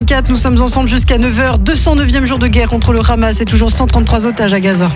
24, nous sommes ensemble jusqu'à 9h. 209e jour de guerre contre le Hamas et toujours 133 otages à Gaza.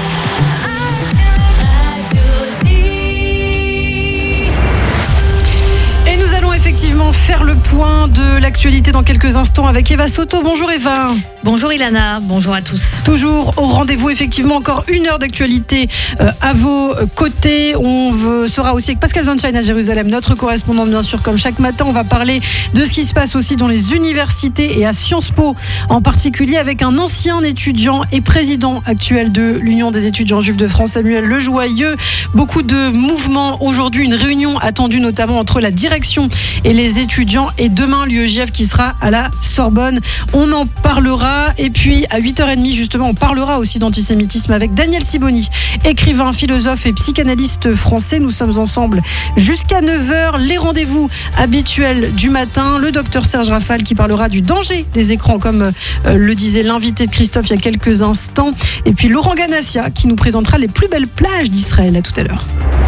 Effectivement, faire le point de l'actualité dans quelques instants avec Eva Soto. Bonjour Eva. Bonjour Ilana, bonjour à tous. Toujours au rendez-vous, effectivement, encore une heure d'actualité à vos côtés. On sera aussi avec Pascal Sunshine à Jérusalem, notre correspondante bien sûr, comme chaque matin. On va parler de ce qui se passe aussi dans les universités et à Sciences Po, en particulier avec un ancien étudiant et président actuel de l'Union des étudiants juifs de France, Samuel Lejoyeux. Beaucoup de mouvements aujourd'hui, une réunion attendue notamment entre la direction et les étudiants, et demain l'UEJF qui sera à la Sorbonne. On en parlera, et puis à 8h30 justement on parlera aussi d'antisémitisme avec Daniel Sibony, écrivain, philosophe et psychanalyste français. Nous sommes ensemble jusqu'à 9h. Les rendez-vous habituels du matin, le docteur Serge Rafal qui parlera du danger des écrans comme le disait l'invité de Christophe il y a quelques instants, et puis Laurent Ganassia qui nous présentera les plus belles plages d'Israël. À tout à l'heure.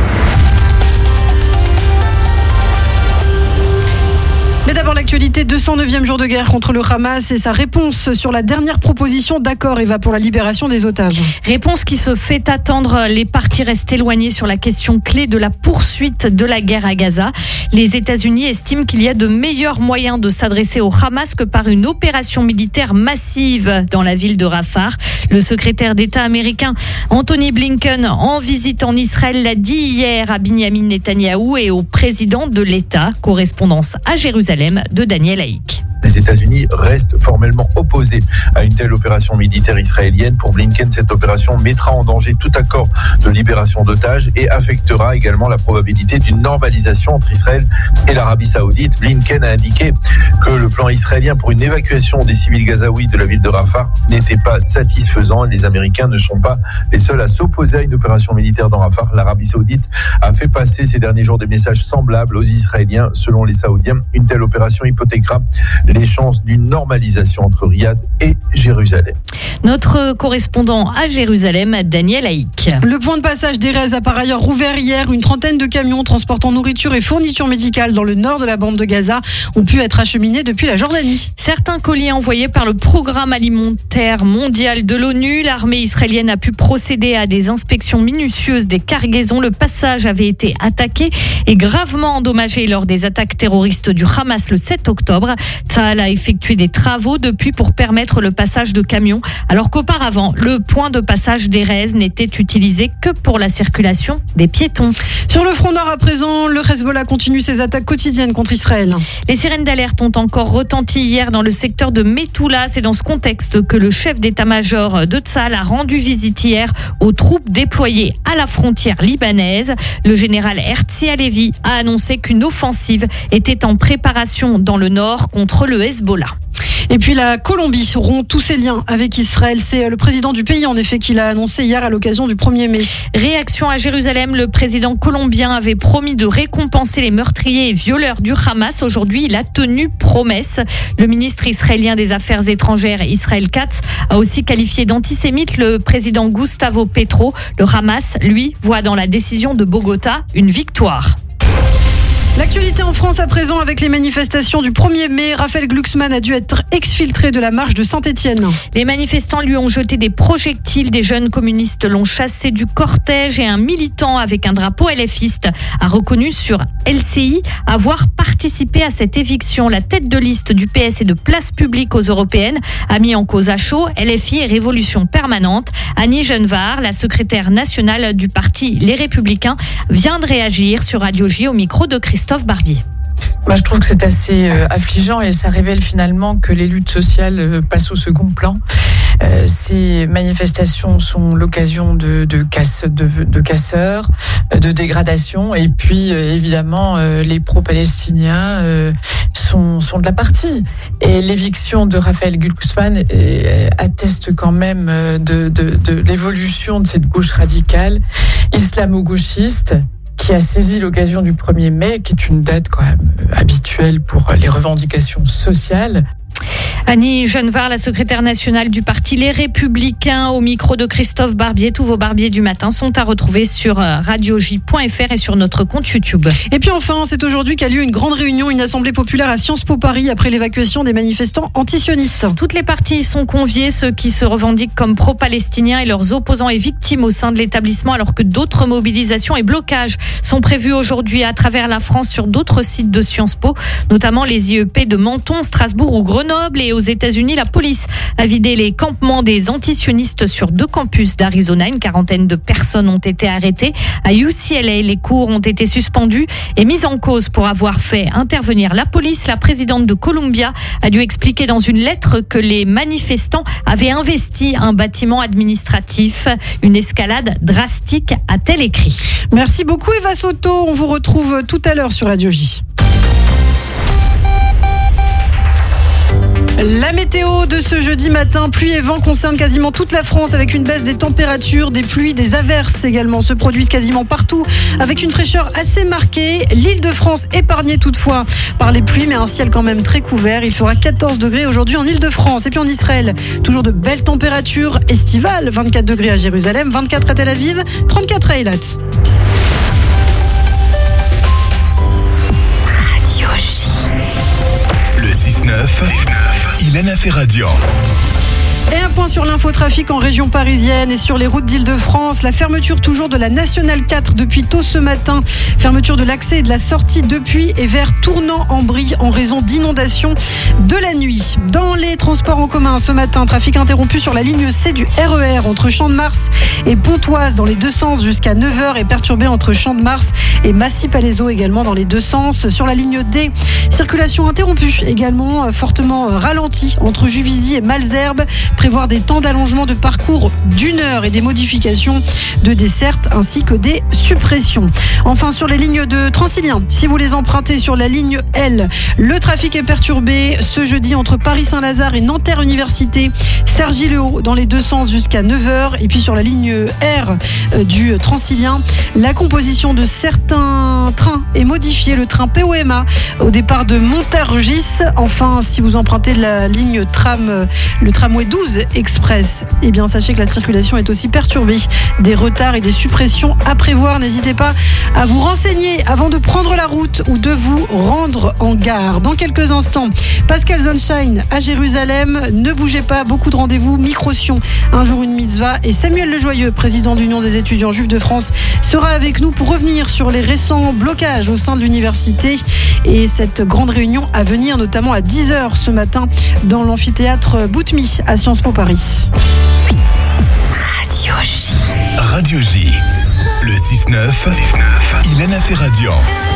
Mais d'abord l'actualité, 209e jour de guerre contre le Hamas et sa réponse sur la dernière proposition d'accord, Eva, pour la libération des otages. Réponse qui se fait attendre. Les partis restent éloignés sur la question clé de la poursuite de la guerre à Gaza. Les États-Unis estiment qu'il y a de meilleurs moyens de s'adresser au Hamas que par une opération militaire massive dans la ville de Rafah. Le secrétaire d'État américain Anthony Blinken, en visite en Israël, l'a dit hier à Binyamin Netanyahou et au président de l'État. Correspondance à Jérusalem de Daniel Haïk. Les États-Unis restent formellement opposés à une telle opération militaire israélienne. Pour Blinken, cette opération mettra en danger tout accord de libération d'otages et affectera également la probabilité d'une normalisation entre Israël et l'Arabie Saoudite. Blinken a indiqué que le plan israélien pour une évacuation des civils gazaouis de la ville de Rafah n'était pas satisfaisant. Les Américains ne sont pas les seuls à s'opposer à une opération militaire dans Rafah. L'Arabie Saoudite a fait passer ces derniers jours des messages semblables aux Israéliens. Selon les Saoudiens, une telle opération hypothéquera les chances d'une normalisation entre Riyad et Jérusalem. Notre correspondant à Jérusalem, Daniel Haïk. Le point de passage d'Erez a par ailleurs rouvert hier. Une trentaine de camions transportant nourriture et fournitures médicales dans le nord de la bande de Gaza ont pu être acheminés depuis la Jordanie. Certains colis envoyés par le programme alimentaire mondial de l'ONU. L'armée israélienne a pu procéder à des inspections minutieuses des cargaisons. Le passage avait été attaqué et gravement endommagé lors des attaques terroristes du Hamas le 7 octobre. Tsahal a effectué des travaux depuis pour permettre le passage de camions, alors qu'auparavant, le point de passage d'Erez n'était utilisé que pour la circulation des piétons. Sur le front nord à présent, le Hezbollah continue ses attaques quotidiennes contre Israël. Les sirènes d'alerte ont encore retenti hier dans le secteur de Metula. C'est dans ce contexte que le chef d'état-major de Tsahal a rendu visite hier aux troupes déployées à la frontière libanaise. Le général Herzi Halevi a annoncé qu'une offensive était en préparation dans le nord contre le Hezbollah. Et puis la Colombie rompt tous ses liens avec Israël. C'est le président du pays en effet qui l'a annoncé hier à l'occasion du 1er mai. Réaction à Jérusalem, le président colombien avait promis de récompenser les meurtriers et violeurs du Hamas. Aujourd'hui, il a tenu promesse. Le ministre israélien des Affaires étrangères, Israël Katz, a aussi qualifié d'antisémite le président Gustavo Petro. Le Hamas, lui, voit dans la décision de Bogota une victoire. L'actualité en France à présent avec les manifestations du 1er mai. Raphaël Glucksmann a dû être exfiltré de la marche de Saint-Étienne. Les manifestants lui ont jeté des projectiles. Des jeunes communistes l'ont chassé du cortège et un militant avec un drapeau LFiste a reconnu sur LCI avoir participé à cette éviction. La tête de liste du PS et de Place Publique aux Européennes a mis en cause à chaud LFI et Révolution Permanente. Annie Genevard, la secrétaire nationale du parti Les Républicains, vient de réagir sur Radio J au micro de Christophe Barbier. Je trouve que c'est assez affligeant et ça révèle finalement que les luttes sociales passent au second plan. Ces manifestations sont l'occasion de casseurs, de dégradation et puis évidemment les pro-palestiniens sont de la partie. Et l'éviction de Raphaël Glucksmann atteste quand même de l'évolution de cette gauche radicale islamo-gauchiste qui a saisi l'occasion du 1er mai, qui est une date quand même habituelle pour les revendications sociales. Annie Genevard, la secrétaire nationale du parti Les Républicains, au micro de Christophe Barbier. Tous vos barbiers du matin sont à retrouver sur radioj.fr et sur notre compte YouTube. Et puis enfin, c'est aujourd'hui qu'a lieu une grande réunion, une assemblée populaire à Sciences Po Paris après l'évacuation des manifestants antisionistes. Toutes les parties sont conviées, ceux qui se revendiquent comme pro-palestiniens et leurs opposants et victimes au sein de l'établissement, alors que d'autres mobilisations et blocages sont prévus aujourd'hui à travers la France sur d'autres sites de Sciences Po, notamment les IEP de Menton, Strasbourg ou Grenoble. Et aux États-Unis, la police a vidé les campements des antisionistes sur 2 campus d'Arizona. Une quarantaine de personnes ont été arrêtées. À UCLA, les cours ont été suspendus et mis en cause pour avoir fait intervenir la police. La présidente de Columbia a dû expliquer dans une lettre que les manifestants avaient investi un bâtiment administratif. Une escalade drastique, a-t-elle écrit. Merci beaucoup Eva Soto. On vous retrouve tout à l'heure sur Radio J. La météo de ce jeudi matin, pluie et vent concernent quasiment toute la France avec une baisse des températures, des pluies, des averses également se produisent quasiment partout avec une fraîcheur assez marquée. L'Île-de-France épargnée toutefois par les pluies mais un ciel quand même très couvert. Il fera 14 degrés aujourd'hui en Île-de-France. Et puis en Israël, toujours de belles températures estivales, 24 degrés à Jérusalem, 24 à Tel Aviv, 34 à Eilat. Radio J. Le 6-9, Ilana Ferradian. Et un point sur l'infotrafic en région parisienne et sur les routes d'Île-de-France. La fermeture toujours de la Nationale 4 depuis tôt ce matin. Fermeture de l'accès et de la sortie depuis et vers Tournant-en-Brie en raison d'inondations de la nuit. Dans les transports en commun ce matin, trafic interrompu sur la ligne C du RER entre Champ-de-Mars et Pontoise dans les 2 sens jusqu'à 9h et perturbé entre Champ-de-Mars et Massy-Palaiseau également dans les 2 sens. Sur la ligne D, circulation interrompue également fortement ralentie entre Juvisy et Malesherbes. Prévoir des temps d'allongement de parcours d'1 heure et des modifications de desserte ainsi que des suppressions. Enfin, sur les lignes de Transilien, si vous les empruntez sur la ligne L, le trafic est perturbé ce jeudi entre Paris-Saint-Lazare et Nanterre Université, Cergy-le-Haut dans les 2 sens jusqu'à 9h. Et puis sur la ligne R du Transilien, la composition de certains trains est modifiée. Le train POMA au départ de Montargis. Enfin, si vous empruntez la ligne tram, le tramway 12 Express, eh bien sachez que la circulation est aussi perturbée. Des retards et des suppressions à prévoir. N'hésitez pas à vous renseigner avant de prendre la route ou de vous rendre en gare. Dans quelques instants, Pascal Sunshine à Jérusalem. Ne bougez pas, beaucoup de rendez-vous. Microsion, un jour une mitzvah. Et Samuel Lejoyeux, président de l'Union des étudiants juifs de France, sera avec nous pour revenir sur les récents blocages au sein de l'université et cette grande réunion à venir, notamment à 10h ce matin dans l'amphithéâtre Boutmi à Sciences Po Paris. Radio J. Radio J. Le 6-9, Ilana Ferradian.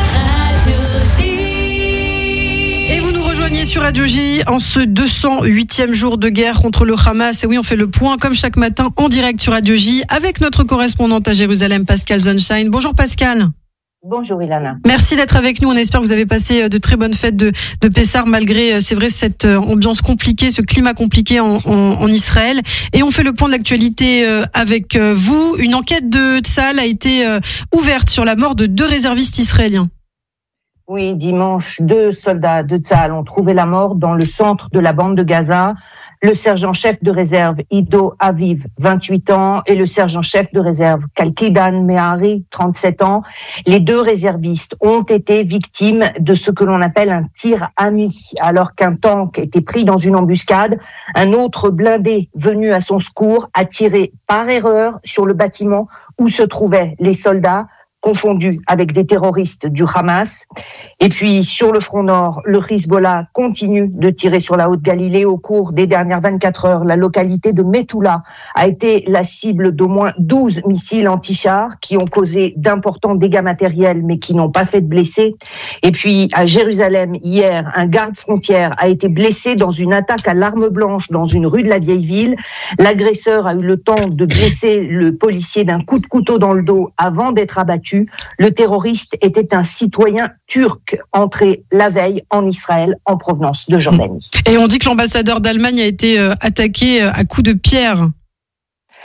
Et vous nous rejoignez sur Radio J en ce 208e jour de guerre contre le Hamas. Et oui, on fait le point comme chaque matin en direct sur Radio J avec notre correspondante à Jérusalem, Pascal Sunshine. Bonjour Pascal. Bonjour Ilana. Merci d'être avec nous. On espère que vous avez passé de très bonnes fêtes de Pessah malgré, c'est vrai, cette ambiance compliquée, ce climat compliqué en Israël. Et on fait le point de l'actualité avec vous. Une enquête de Tzahal a été ouverte sur la mort de 2 réservistes israéliens. Oui, dimanche, 2 soldats de Tzahal ont trouvé la mort dans le centre de la bande de Gaza. Le sergent-chef de réserve Ido Aviv, 28 ans, et le sergent-chef de réserve Kalkidan Mehari, 37 ans. Les 2 réservistes ont été victimes de ce que l'on appelle un tir ami. Alors qu'un tank était pris dans une embuscade, un autre blindé venu à son secours a tiré par erreur sur le bâtiment où se trouvaient les soldats, confondus avec des terroristes du Hamas. Et puis, sur le front nord, le Hezbollah continue de tirer sur la Haute-Galilée. Au cours des dernières 24 heures, la localité de Metula a été la cible d'au moins 12 missiles anti-chars qui ont causé d'importants dégâts matériels, mais qui n'ont pas fait de blessés. Et puis, à Jérusalem, hier, un garde-frontière a été blessé dans une attaque à l'arme blanche dans une rue de la vieille ville. L'agresseur a eu le temps de blesser le policier d'un coup de couteau dans le dos avant d'être abattu. Le terroriste était un citoyen turc entré la veille en Israël en provenance de Jordanie. Et on dit que l'ambassadeur d'Allemagne a été attaqué à coups de pierre.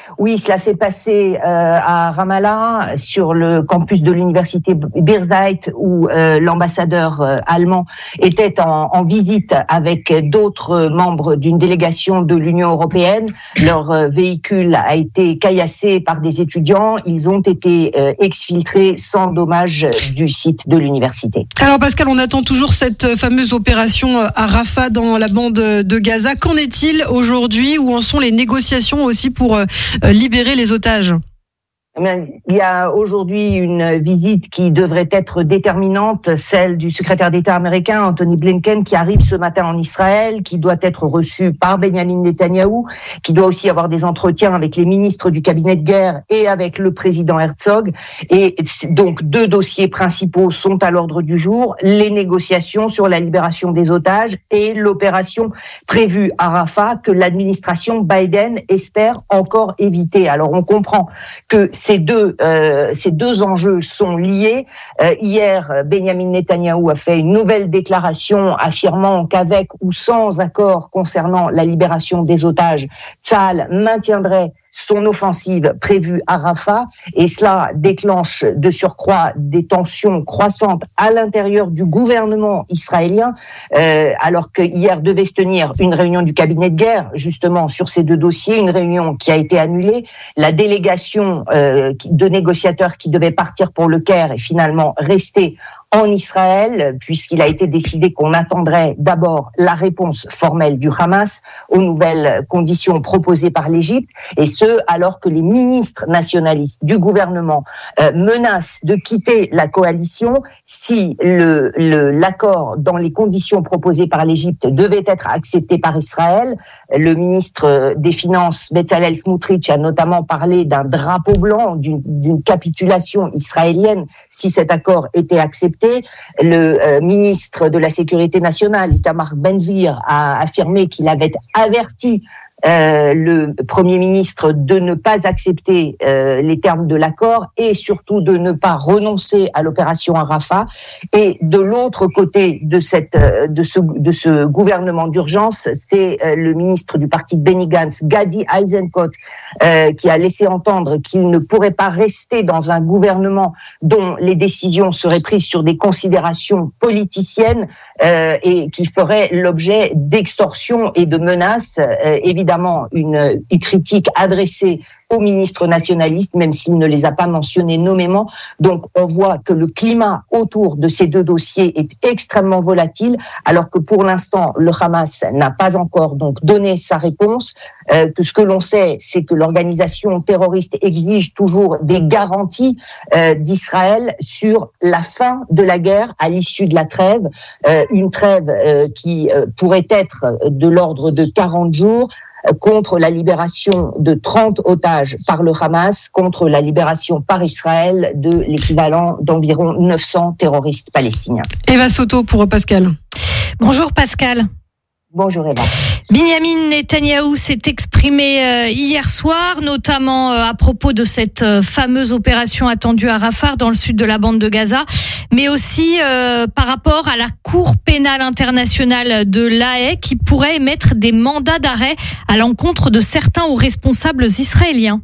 Oui, cela s'est passé à Ramallah, sur le campus de l'université Birzeit, où l'ambassadeur allemand était en visite avec d'autres membres d'une délégation de l'Union européenne. Leur véhicule a été caillassé par des étudiants. Ils ont été exfiltrés sans dommage du site de l'université. Alors Pascal, on attend toujours cette fameuse opération à Rafah dans la bande de Gaza. Qu'en est-il aujourd'hui? Où en sont les négociations aussi pour libérer les otages? Il y a aujourd'hui une visite qui devrait être déterminante, celle du secrétaire d'État américain Anthony Blinken, qui arrive ce matin en Israël, qui doit être reçu par Benjamin Netanyahou, qui doit aussi avoir des entretiens avec les ministres du cabinet de guerre et avec le président Herzog. Et donc 2 dossiers principaux sont à l'ordre du jour: les négociations sur la libération des otages et l'opération prévue à Rafah que l'administration Biden espère encore éviter. Alors on comprend que ces deux enjeux sont liés. Hier, Benjamin Netanyahou a fait une nouvelle déclaration affirmant qu'avec ou sans accord concernant la libération des otages, Tsahal maintiendrait son offensive prévue à Rafah, et cela déclenche de surcroît des tensions croissantes à l'intérieur du gouvernement israélien, alors que hier devait se tenir une réunion du cabinet de guerre justement sur ces 2 dossiers, une réunion qui a été annulée. La délégation de négociateurs qui devait partir pour le Caire est finalement restée en Israël, puisqu'il a été décidé qu'on attendrait d'abord la réponse formelle du Hamas aux nouvelles conditions proposées par l'Égypte, et ce alors que les ministres nationalistes du gouvernement menacent de quitter la coalition si l'accord dans les conditions proposées par l'Égypte devait être accepté par Israël. Le ministre des Finances, Bezalel Smotrich, a notamment parlé d'un drapeau blanc, d'une capitulation israélienne si cet accord était accepté. Le ministre de la Sécurité nationale, Itamar Ben-Gvir, a affirmé qu'il avait averti le Premier ministre de ne pas accepter les termes de l'accord et surtout de ne pas renoncer à l'opération à Rafah. Et de l'autre côté de ce gouvernement d'urgence, c'est le ministre du parti de Benny Gantz, Gadi Eisenkot, qui a laissé entendre qu'il ne pourrait pas rester dans un gouvernement dont les décisions seraient prises sur des considérations politiciennes et qui ferait l'objet d'extorsions et de menaces. Évidemment, une critique adressée aux ministres nationalistes, même s'il ne les a pas mentionnés nommément. Donc, on voit que le climat autour de ces 2 dossiers est extrêmement volatile, alors que pour l'instant, le Hamas n'a pas encore donc donné sa réponse. Que ce que l'on sait, c'est que l'organisation terroriste exige toujours des garanties d'Israël sur la fin de la guerre à l'issue de la trêve, une trêve qui pourrait être de l'ordre de 40 jours, contre la libération de 30 otages par le Hamas, contre la libération par Israël de l'équivalent d'environ 900 terroristes palestiniens. Eva Soto pour Pascal. Bonjour Pascal. Bonjour Eva. Benjamin Netanyahou s'est exprimé hier soir, notamment à propos de cette fameuse opération attendue à Rafah, dans le sud de la bande de Gaza, mais aussi par rapport à la Cour pénale internationale de l'Haye qui pourrait émettre des mandats d'arrêt à l'encontre de certains hauts responsables israéliens.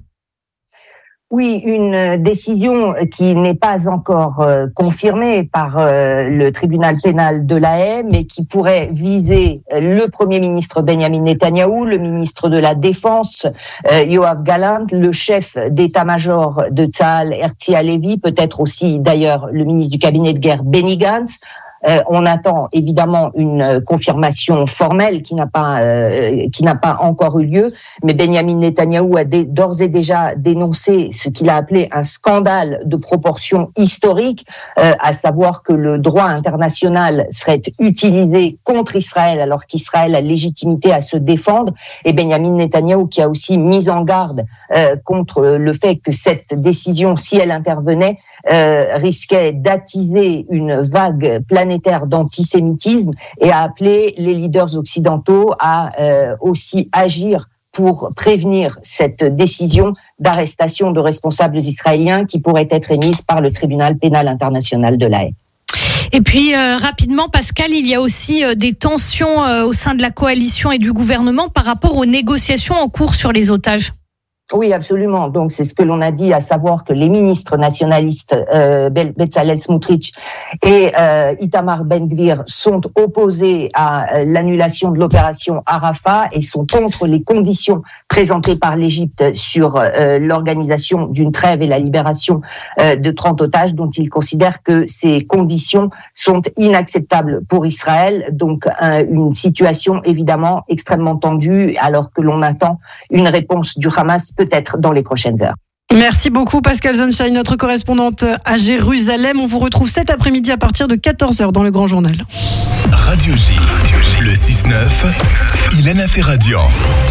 Oui, une décision qui n'est pas encore confirmée par le tribunal pénal de l'Haye, mais qui pourrait viser le Premier ministre Benjamin Netanyahou, le ministre de la Défense Yoav Gallant, le chef d'état-major de Tsahal Herzi Halevi, peut-être aussi d'ailleurs le ministre du cabinet de guerre Benny Gantz. On attend évidemment une confirmation formelle qui n'a pas encore eu lieu, mais Benjamin Netanyahou a d'ores et déjà dénoncé ce qu'il a appelé un scandale de proportions historiques, à savoir que le droit international serait utilisé contre Israël alors qu'Israël a légitimité à se défendre, et Benjamin Netanyahou qui a aussi mis en garde contre le fait que cette décision, si elle intervenait, risquait d'attiser une vague planétaire d'antisémitisme et a appelé les leaders occidentaux à aussi agir pour prévenir cette décision d'arrestation de responsables israéliens qui pourrait être émise par le tribunal pénal international de l'Haye. Et puis rapidement, Pascal, il y a aussi des tensions au sein de la coalition et du gouvernement par rapport aux négociations en cours sur les otages. Oui, absolument. Donc, c'est ce que l'on a dit, à savoir que les ministres nationalistes Bezalel Smotrich et Itamar Ben-Gvir sont opposés à l'annulation de l'opération à Rafah et sont contre les conditions présentées par l'Égypte sur l'organisation d'une trêve et la libération de 30 otages, dont ils considèrent que ces conditions sont inacceptables pour Israël. Donc, une situation évidemment extrêmement tendue, alors que l'on attend une réponse du Hamas peut-être dans les prochaines heures. Merci beaucoup Pascal Zonshine, notre correspondante à Jérusalem. On vous retrouve cet après-midi à partir de 14h dans le Grand Journal. Radio J, le 6-9, Ilana Ferradian.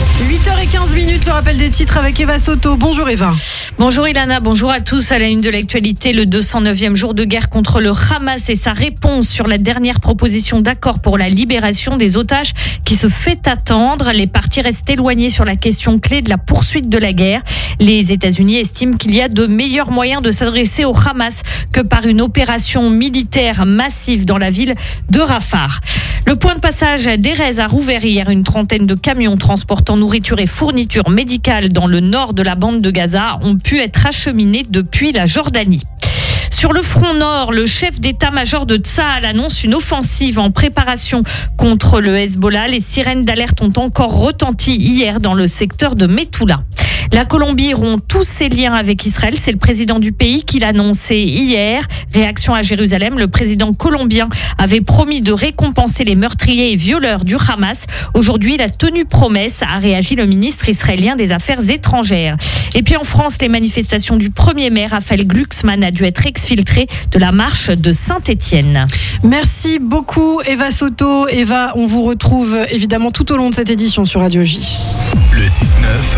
8h15, le rappel des titres avec Eva Soto. Bonjour Eva. Bonjour Ilana, bonjour à tous. À la une de l'actualité, le 209e jour de guerre contre le Hamas et sa réponse sur la dernière proposition d'accord pour la libération des otages qui se fait attendre. Les parties restent éloignées sur la question clé de la poursuite de la guerre. Les États-Unis estiment qu'il y a de meilleurs moyens de s'adresser au Hamas que par une opération militaire massive dans la ville de Rafah. Le point de passage d'Erez a rouvert hier. Une trentaine de camions transportant nourriture et fournitures médicales dans le nord de la bande de Gaza ont pu être acheminés depuis la Jordanie. Sur le front nord, le chef d'état-major de Tsahal annonce une offensive en préparation contre le Hezbollah. Les sirènes d'alerte ont encore retenti hier dans le secteur de Methoula. La Colombie rompt tous ses liens avec Israël. C'est le président du pays qui l'a annoncé hier. Réaction à Jérusalem, le président colombien avait promis de récompenser les meurtriers et violeurs du Hamas. Aujourd'hui, il a tenu promesse, a réagi le ministre israélien des Affaires étrangères. Et puis en France, les manifestations du 1er mai, Raphaël Glucksmann a dû être exfiltré de la marche de Saint-Étienne. Merci beaucoup Eva Soto. Eva, on vous retrouve évidemment tout au long de cette édition sur Radio J. Le 6-9,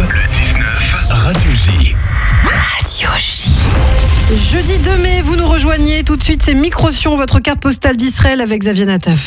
Radio J. Radio J. Jeudi 2 mai, vous nous rejoignez. Tout de suite, c'est Microsion, votre carte postale d'Israël avec Xavier Nataf.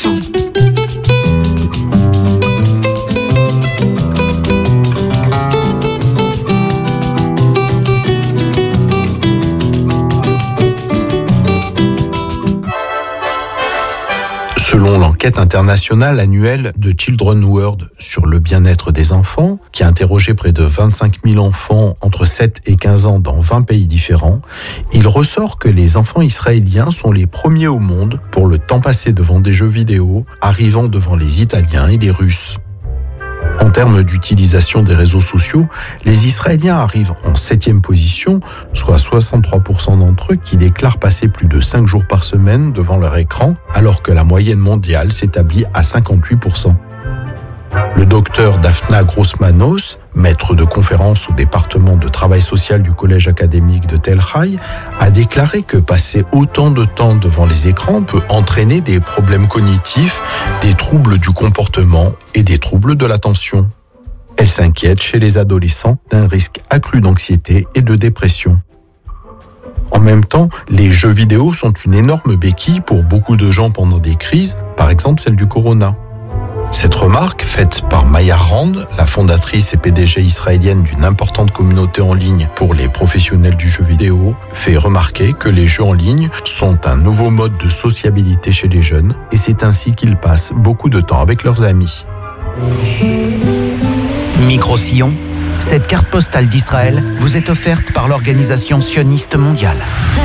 Selon l'enquête internationale annuelle de Children World sur le bien-être des enfants, qui a interrogé près de 25 000 enfants entre 7 et 15 ans dans 20 pays différents, il ressort que les enfants israéliens sont les premiers au monde pour le temps passé devant des jeux vidéo, arrivant devant les Italiens et les Russes. En termes d'utilisation des réseaux sociaux, les Israéliens arrivent en 7e position, soit 63% d'entre eux qui déclarent passer plus de 5 jours par semaine devant leur écran, alors que la moyenne mondiale s'établit à 58%. Le docteur Daphna Grossmanos, maître de conférence au département de travail social du collège académique de Tel Chai, a déclaré que passer autant de temps devant les écrans peut entraîner des problèmes cognitifs, des troubles du comportement et des troubles de l'attention. Elle s'inquiète chez les adolescents d'un risque accru d'anxiété et de dépression. En même temps, les jeux vidéo sont une énorme béquille pour beaucoup de gens pendant des crises, par exemple celle du corona. Cette remarque, faite par Maya Rand, la fondatrice et PDG israélienne d'une importante communauté en ligne pour les professionnels du jeu vidéo, fait remarquer que les jeux en ligne sont un nouveau mode de sociabilité chez les jeunes et c'est ainsi qu'ils passent beaucoup de temps avec leurs amis. Micro-Sillon, cette carte postale d'Israël vous est offerte par l'Organisation sioniste mondiale.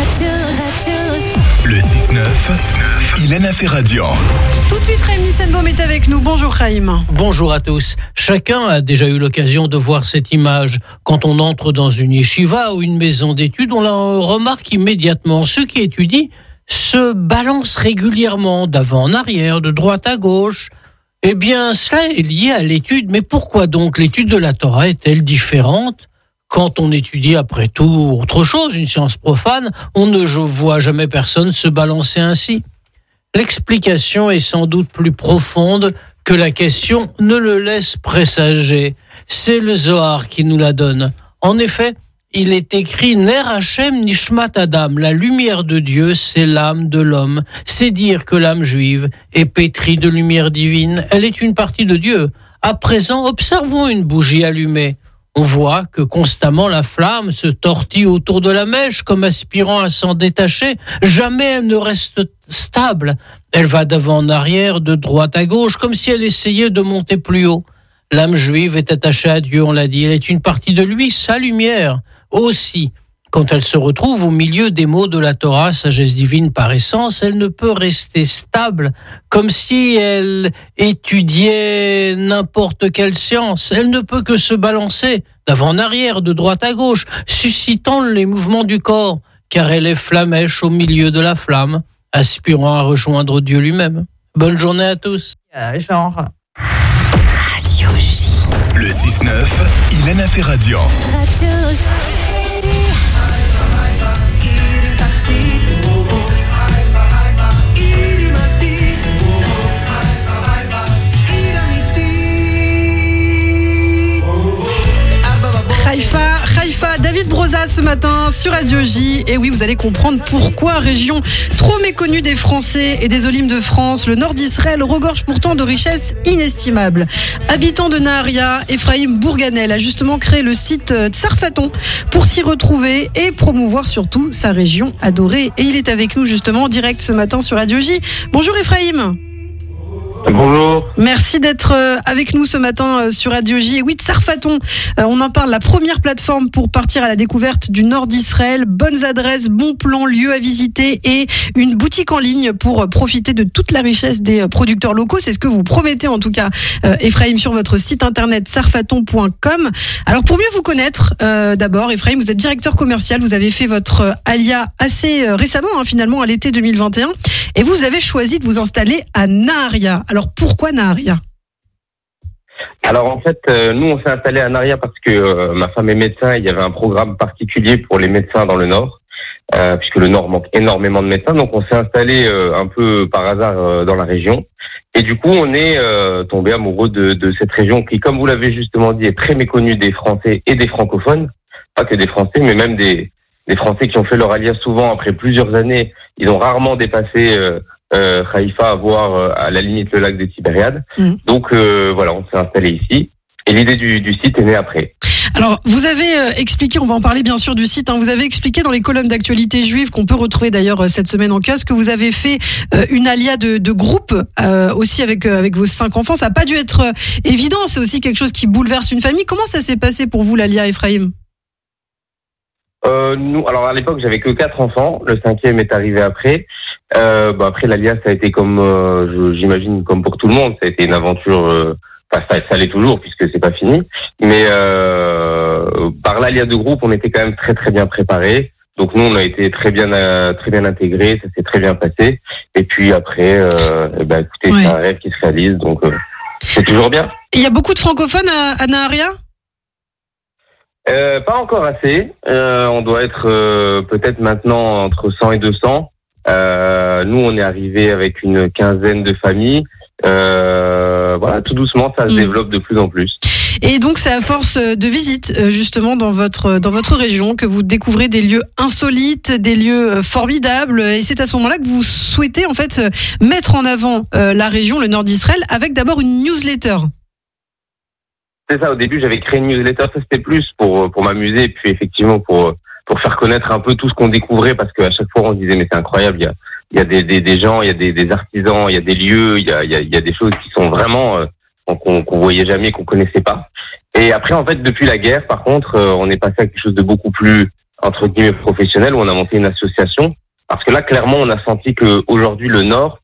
Le 6-9, Ilana Ferradian. Tout de suite, Chaim Nissenbaum est avec nous. Bonjour Chaim. Bonjour à tous. Chacun a déjà eu l'occasion de voir cette image. Quand on entre dans une yeshiva ou une maison d'études, on la remarque immédiatement. Ceux qui étudient se balancent régulièrement d'avant en arrière, de droite à gauche. Eh bien, cela est lié à l'étude. Mais pourquoi donc l'étude de la Torah est-elle différente ? Quand on étudie après tout autre chose, une science profane, on ne voit jamais personne se balancer ainsi. L'explication est sans doute plus profonde que la question ne le laisse présager. C'est le Zohar qui nous la donne. En effet, il est écrit « Ner Hashem Nishmat Adam », la lumière de Dieu, c'est l'âme de l'homme. C'est dire que l'âme juive est pétrie de lumière divine. Elle est une partie de Dieu. À présent, observons une bougie allumée. On voit que constamment la flamme se tortille autour de la mèche comme aspirant à s'en détacher. Jamais elle ne reste stable. Elle va d'avant en arrière, de droite à gauche, comme si elle essayait de monter plus haut. L'âme juive est attachée à Dieu, on l'a dit. Elle est une partie de lui, sa lumière aussi. Quand elle se retrouve au milieu des mots de la Torah, sagesse divine par essence, elle ne peut rester stable, comme si elle étudiait n'importe quelle science. Elle ne peut que se balancer d'avant en arrière, de droite à gauche, suscitant les mouvements du corps, car elle est flamèche au milieu de la flamme, aspirant à rejoindre Dieu lui-même. Bonne journée à tous. Genre... Radio J. Le 6-9, Ilana Ferradian. Radio J. Haïfa, David Broza ce matin sur Radio J. Et oui, vous allez comprendre pourquoi, région trop méconnue des Français et des Olymmes de France, le nord d'Israël regorge pourtant de richesses inestimables. Habitant de Naharia, Ephraim Bourganel a justement créé le site Tsarfaton pour s'y retrouver et promouvoir surtout sa région adorée. Et il est avec nous justement en direct ce matin sur Radio J. Bonjour Ephraim. Bonjour. Merci d'être avec nous ce matin sur Radio J. Et oui, Tsarfaton, on en parle, la première plateforme pour partir à la découverte du nord d'Israël. Bonnes adresses, bons plans, lieux à visiter et une boutique en ligne pour profiter de toute la richesse des producteurs locaux. C'est ce que vous promettez en tout cas, Ephraim, sur votre site internet tsarfaton.com. Alors pour mieux vous connaître, d'abord, Ephraim, vous êtes directeur commercial. Vous avez fait votre alia assez récemment, finalement, à l'été 2021. Et vous avez choisi de vous installer à Naharia. Alors pourquoi Naharia ? Alors en fait, nous on s'est installé à Naharia parce que ma femme est médecin. Il y avait un programme particulier pour les médecins dans le Nord, puisque le Nord manque énormément de médecins. Donc on s'est installé un peu par hasard dans la région. Et du coup, on est tombé amoureux de cette région qui, comme vous l'avez justement dit, est très méconnue des Français et des francophones. Pas que des Français, mais même des Français qui ont fait leur alia souvent après plusieurs années. Ils ont rarement dépassé Haïfa à voir à la limite le lac des Tibériades. Donc voilà, on s'est installé ici. Et l'idée du site est née après. Alors, vous avez expliqué, on va en parler bien sûr du site, vous avez expliqué dans les colonnes d'actualité juive, qu'on peut retrouver d'ailleurs cette semaine en kiosque, que vous avez fait une alia de groupe, aussi avec vos 5 enfants. Ça n'a pas dû être évident, c'est aussi quelque chose qui bouleverse une famille. Comment ça s'est passé pour vous, l'alia, Ephraim ? Nous, alors à l'époque, j'avais que 4 enfants. Le 5e est arrivé après. Après, l'alia, ça a été comme, j'imagine, comme pour tout le monde. Ça a été une aventure, ça l'est toujours puisque c'est pas fini. Mais par l'alia de groupe, on était quand même très très bien préparés. Donc nous, on a été très bien intégrés. Ça s'est très bien passé. Et puis après, écoutez, c'est un rêve qui se réalise. Donc c'est toujours bien. Et il y a beaucoup de francophones à Naharia ? Pas encore assez. On doit être peut-être maintenant entre 100 et 200. Nous, on est arrivé avec une quinzaine de familles. Voilà, tout doucement, ça se développe de plus en plus. Et donc, c'est à force de visite, justement, dans votre région, que vous découvrez des lieux insolites, des lieux formidables. Et c'est à ce moment-là que vous souhaitez, en fait, mettre en avant la région, le nord d'Israël, avec d'abord une newsletter. C'est ça, au début, j'avais créé une newsletter. Ça, c'était plus pour m'amuser. Et puis, effectivement, pour faire connaître un peu tout ce qu'on découvrait. Parce qu'à chaque fois, on se disait, mais c'est incroyable. Il y a des gens, il y a des artisans, il y a des lieux, il y a des choses qui sont vraiment, qu'on voyait jamais, qu'on connaissait pas. Et après, en fait, depuis la guerre, par contre, on est passé à quelque chose de beaucoup plus, entre guillemets, professionnel, où on a monté une association. Parce que là, clairement, on a senti que aujourd'hui, le Nord,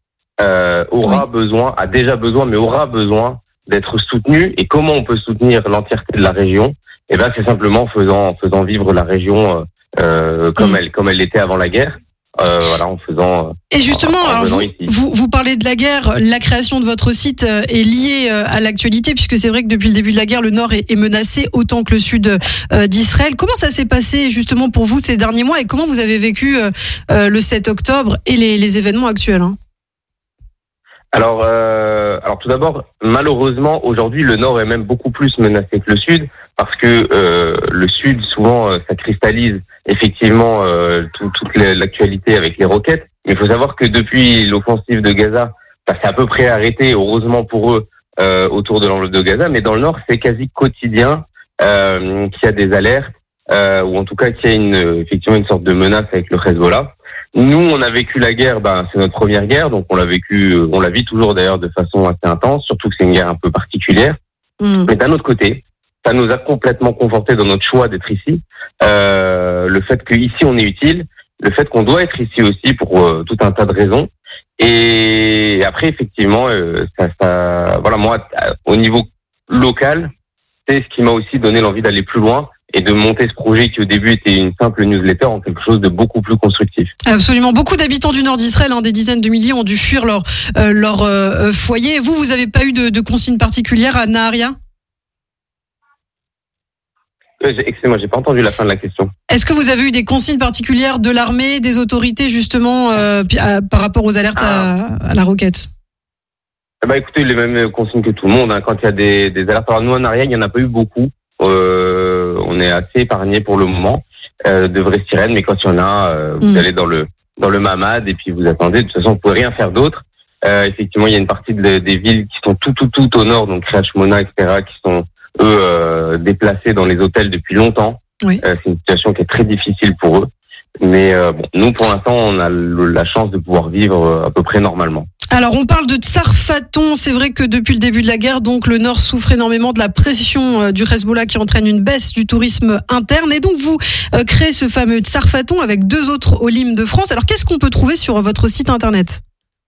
a déjà besoin d'être soutenu. Et comment on peut soutenir l'entièreté de la région? Eh ben, c'est simplement en faisant vivre la région comme elle l'était avant la guerre. En faisant. Et justement, alors vous parlez de la guerre. La création de votre site est liée à l'actualité, puisque c'est vrai que depuis le début de la guerre, le Nord est menacé autant que le Sud d'Israël. Comment ça s'est passé justement pour vous ces derniers mois, et comment vous avez vécu le 7 octobre et les événements actuels, Alors tout d'abord, malheureusement, aujourd'hui, le Nord est même beaucoup plus menacé que le Sud, parce que le Sud, souvent, ça cristallise effectivement toute l'actualité avec les roquettes. Mais il faut savoir que depuis l'offensive de Gaza, ça s'est à peu près arrêté, heureusement pour eux, autour de l'enjeu de Gaza. Mais dans le Nord, c'est quasi quotidien qu'il y a des alertes, ou en tout cas qu'il y a effectivement une sorte de menace avec le Hezbollah. Nous, on a vécu la guerre, c'est notre première guerre, donc on la vit toujours d'ailleurs de façon assez intense, surtout que c'est une guerre un peu particulière. Mais d'un autre côté, ça nous a complètement conforté dans notre choix d'être ici. Le fait qu'ici on est utile, le fait qu'on doit être ici aussi pour tout un tas de raisons. Et après, effectivement, voilà, moi, au niveau local, c'est ce qui m'a aussi donné l'envie d'aller plus loin et de monter ce projet qui au début était une simple newsletter en quelque chose de beaucoup plus constructif. Absolument. Beaucoup d'habitants du nord d'Israël, des dizaines de milliers, ont dû fuir leur foyer. Vous n'avez pas eu de consigne particulière à Naharia ? Excusez-moi, j'ai pas entendu la fin de la question. Est-ce que vous avez eu des consignes particulières de l'armée, des autorités justement par rapport aux alertes à la roquette ? Écoutez, les mêmes consignes que tout le monde. Quand il y a des alertes, alors nous en Naharia, il n'y en a pas eu beaucoup. On est assez épargné pour le moment de vraies sirènes, mais quand il y en a, vous allez dans le Mamad et puis vous attendez. De toute façon, vous pouvez rien faire d'autre. Effectivement, il y a une partie des villes qui sont tout au nord, donc Kriyat Shmona, etc., qui sont eux déplacés dans les hôtels depuis longtemps. Oui. C'est une situation qui est très difficile pour eux. Mais nous, pour l'instant, on a la chance de pouvoir vivre à peu près normalement. Alors, on parle de Tsarfaton. C'est vrai que depuis le début de la guerre, donc le Nord souffre énormément de la pression du Hezbollah qui entraîne une baisse du tourisme interne. Et donc, vous créez ce fameux Tsarfaton avec 2 autres Olim de France. Alors, qu'est-ce qu'on peut trouver sur votre site internet ?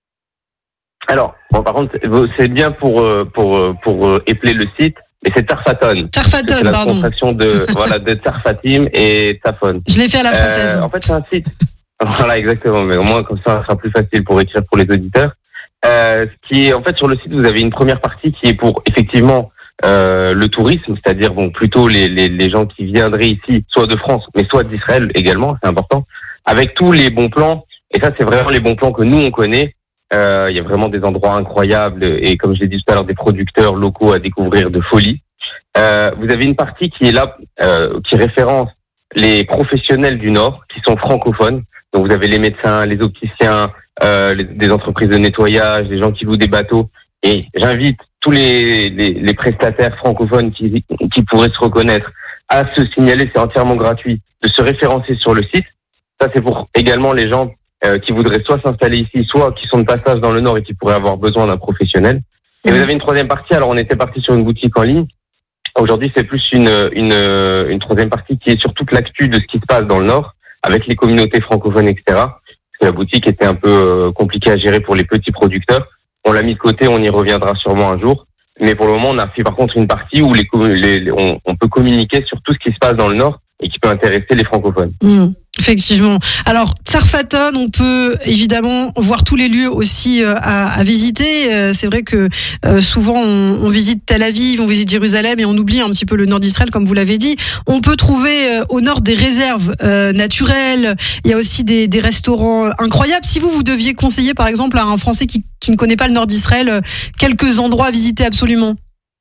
Alors, par contre, c'est bien pour épeler le site. Et c'est Tsarfaton. Tsarfaton, c'est la pardon. contraction de Tsarfatim et Tsafon. Je l'ai fait à la française. En fait, c'est un site. Voilà, exactement. Mais au moins, comme ça sera plus facile pour écrire pour les auditeurs. Ce qui est, en fait, sur le site, vous avez une première partie qui est pour, effectivement, le tourisme, c'est-à-dire, plutôt les gens qui viendraient ici, soit de France, mais soit d'Israël également, c'est important, avec tous les bons plans. Et ça, c'est vraiment les bons plans que nous, on connaît. Il y a vraiment des endroits incroyables et comme je l'ai dit tout à l'heure, des producteurs locaux à découvrir de folie. Vous avez une partie qui est là, qui référence les professionnels du Nord, qui sont francophones. Donc vous avez les médecins, les opticiens, des entreprises de nettoyage, les gens qui louent des bateaux. Et j'invite tous les prestataires francophones qui pourraient se reconnaître à se signaler, c'est entièrement gratuit, de se référencer sur le site. Ça, c'est pour également les gens qui voudraient soit s'installer ici, soit qui sont de passage dans le Nord et qui pourraient avoir besoin d'un professionnel. Et vous avez une troisième partie. Alors, on était parti sur une boutique en ligne. Aujourd'hui, c'est plus une troisième partie qui est sur toute l'actu de ce qui se passe dans le Nord, avec les communautés francophones, etc. Parce que la boutique était un peu compliquée à gérer pour les petits producteurs. On l'a mis de côté, on y reviendra sûrement un jour. Mais pour le moment, on a fait par contre une partie où on peut communiquer sur tout ce qui se passe dans le Nord et qui peut intéresser les francophones. Effectivement. Alors, Tsarfaton, on peut évidemment voir tous les lieux aussi à visiter. C'est vrai que souvent, on visite Tel Aviv, on visite Jérusalem et on oublie un petit peu le nord d'Israël, comme vous l'avez dit. On peut trouver au nord des réserves naturelles. Il y a aussi des restaurants incroyables. Si vous deviez conseiller, par exemple, à un Français qui ne connaît pas le nord d'Israël, quelques endroits à visiter absolument.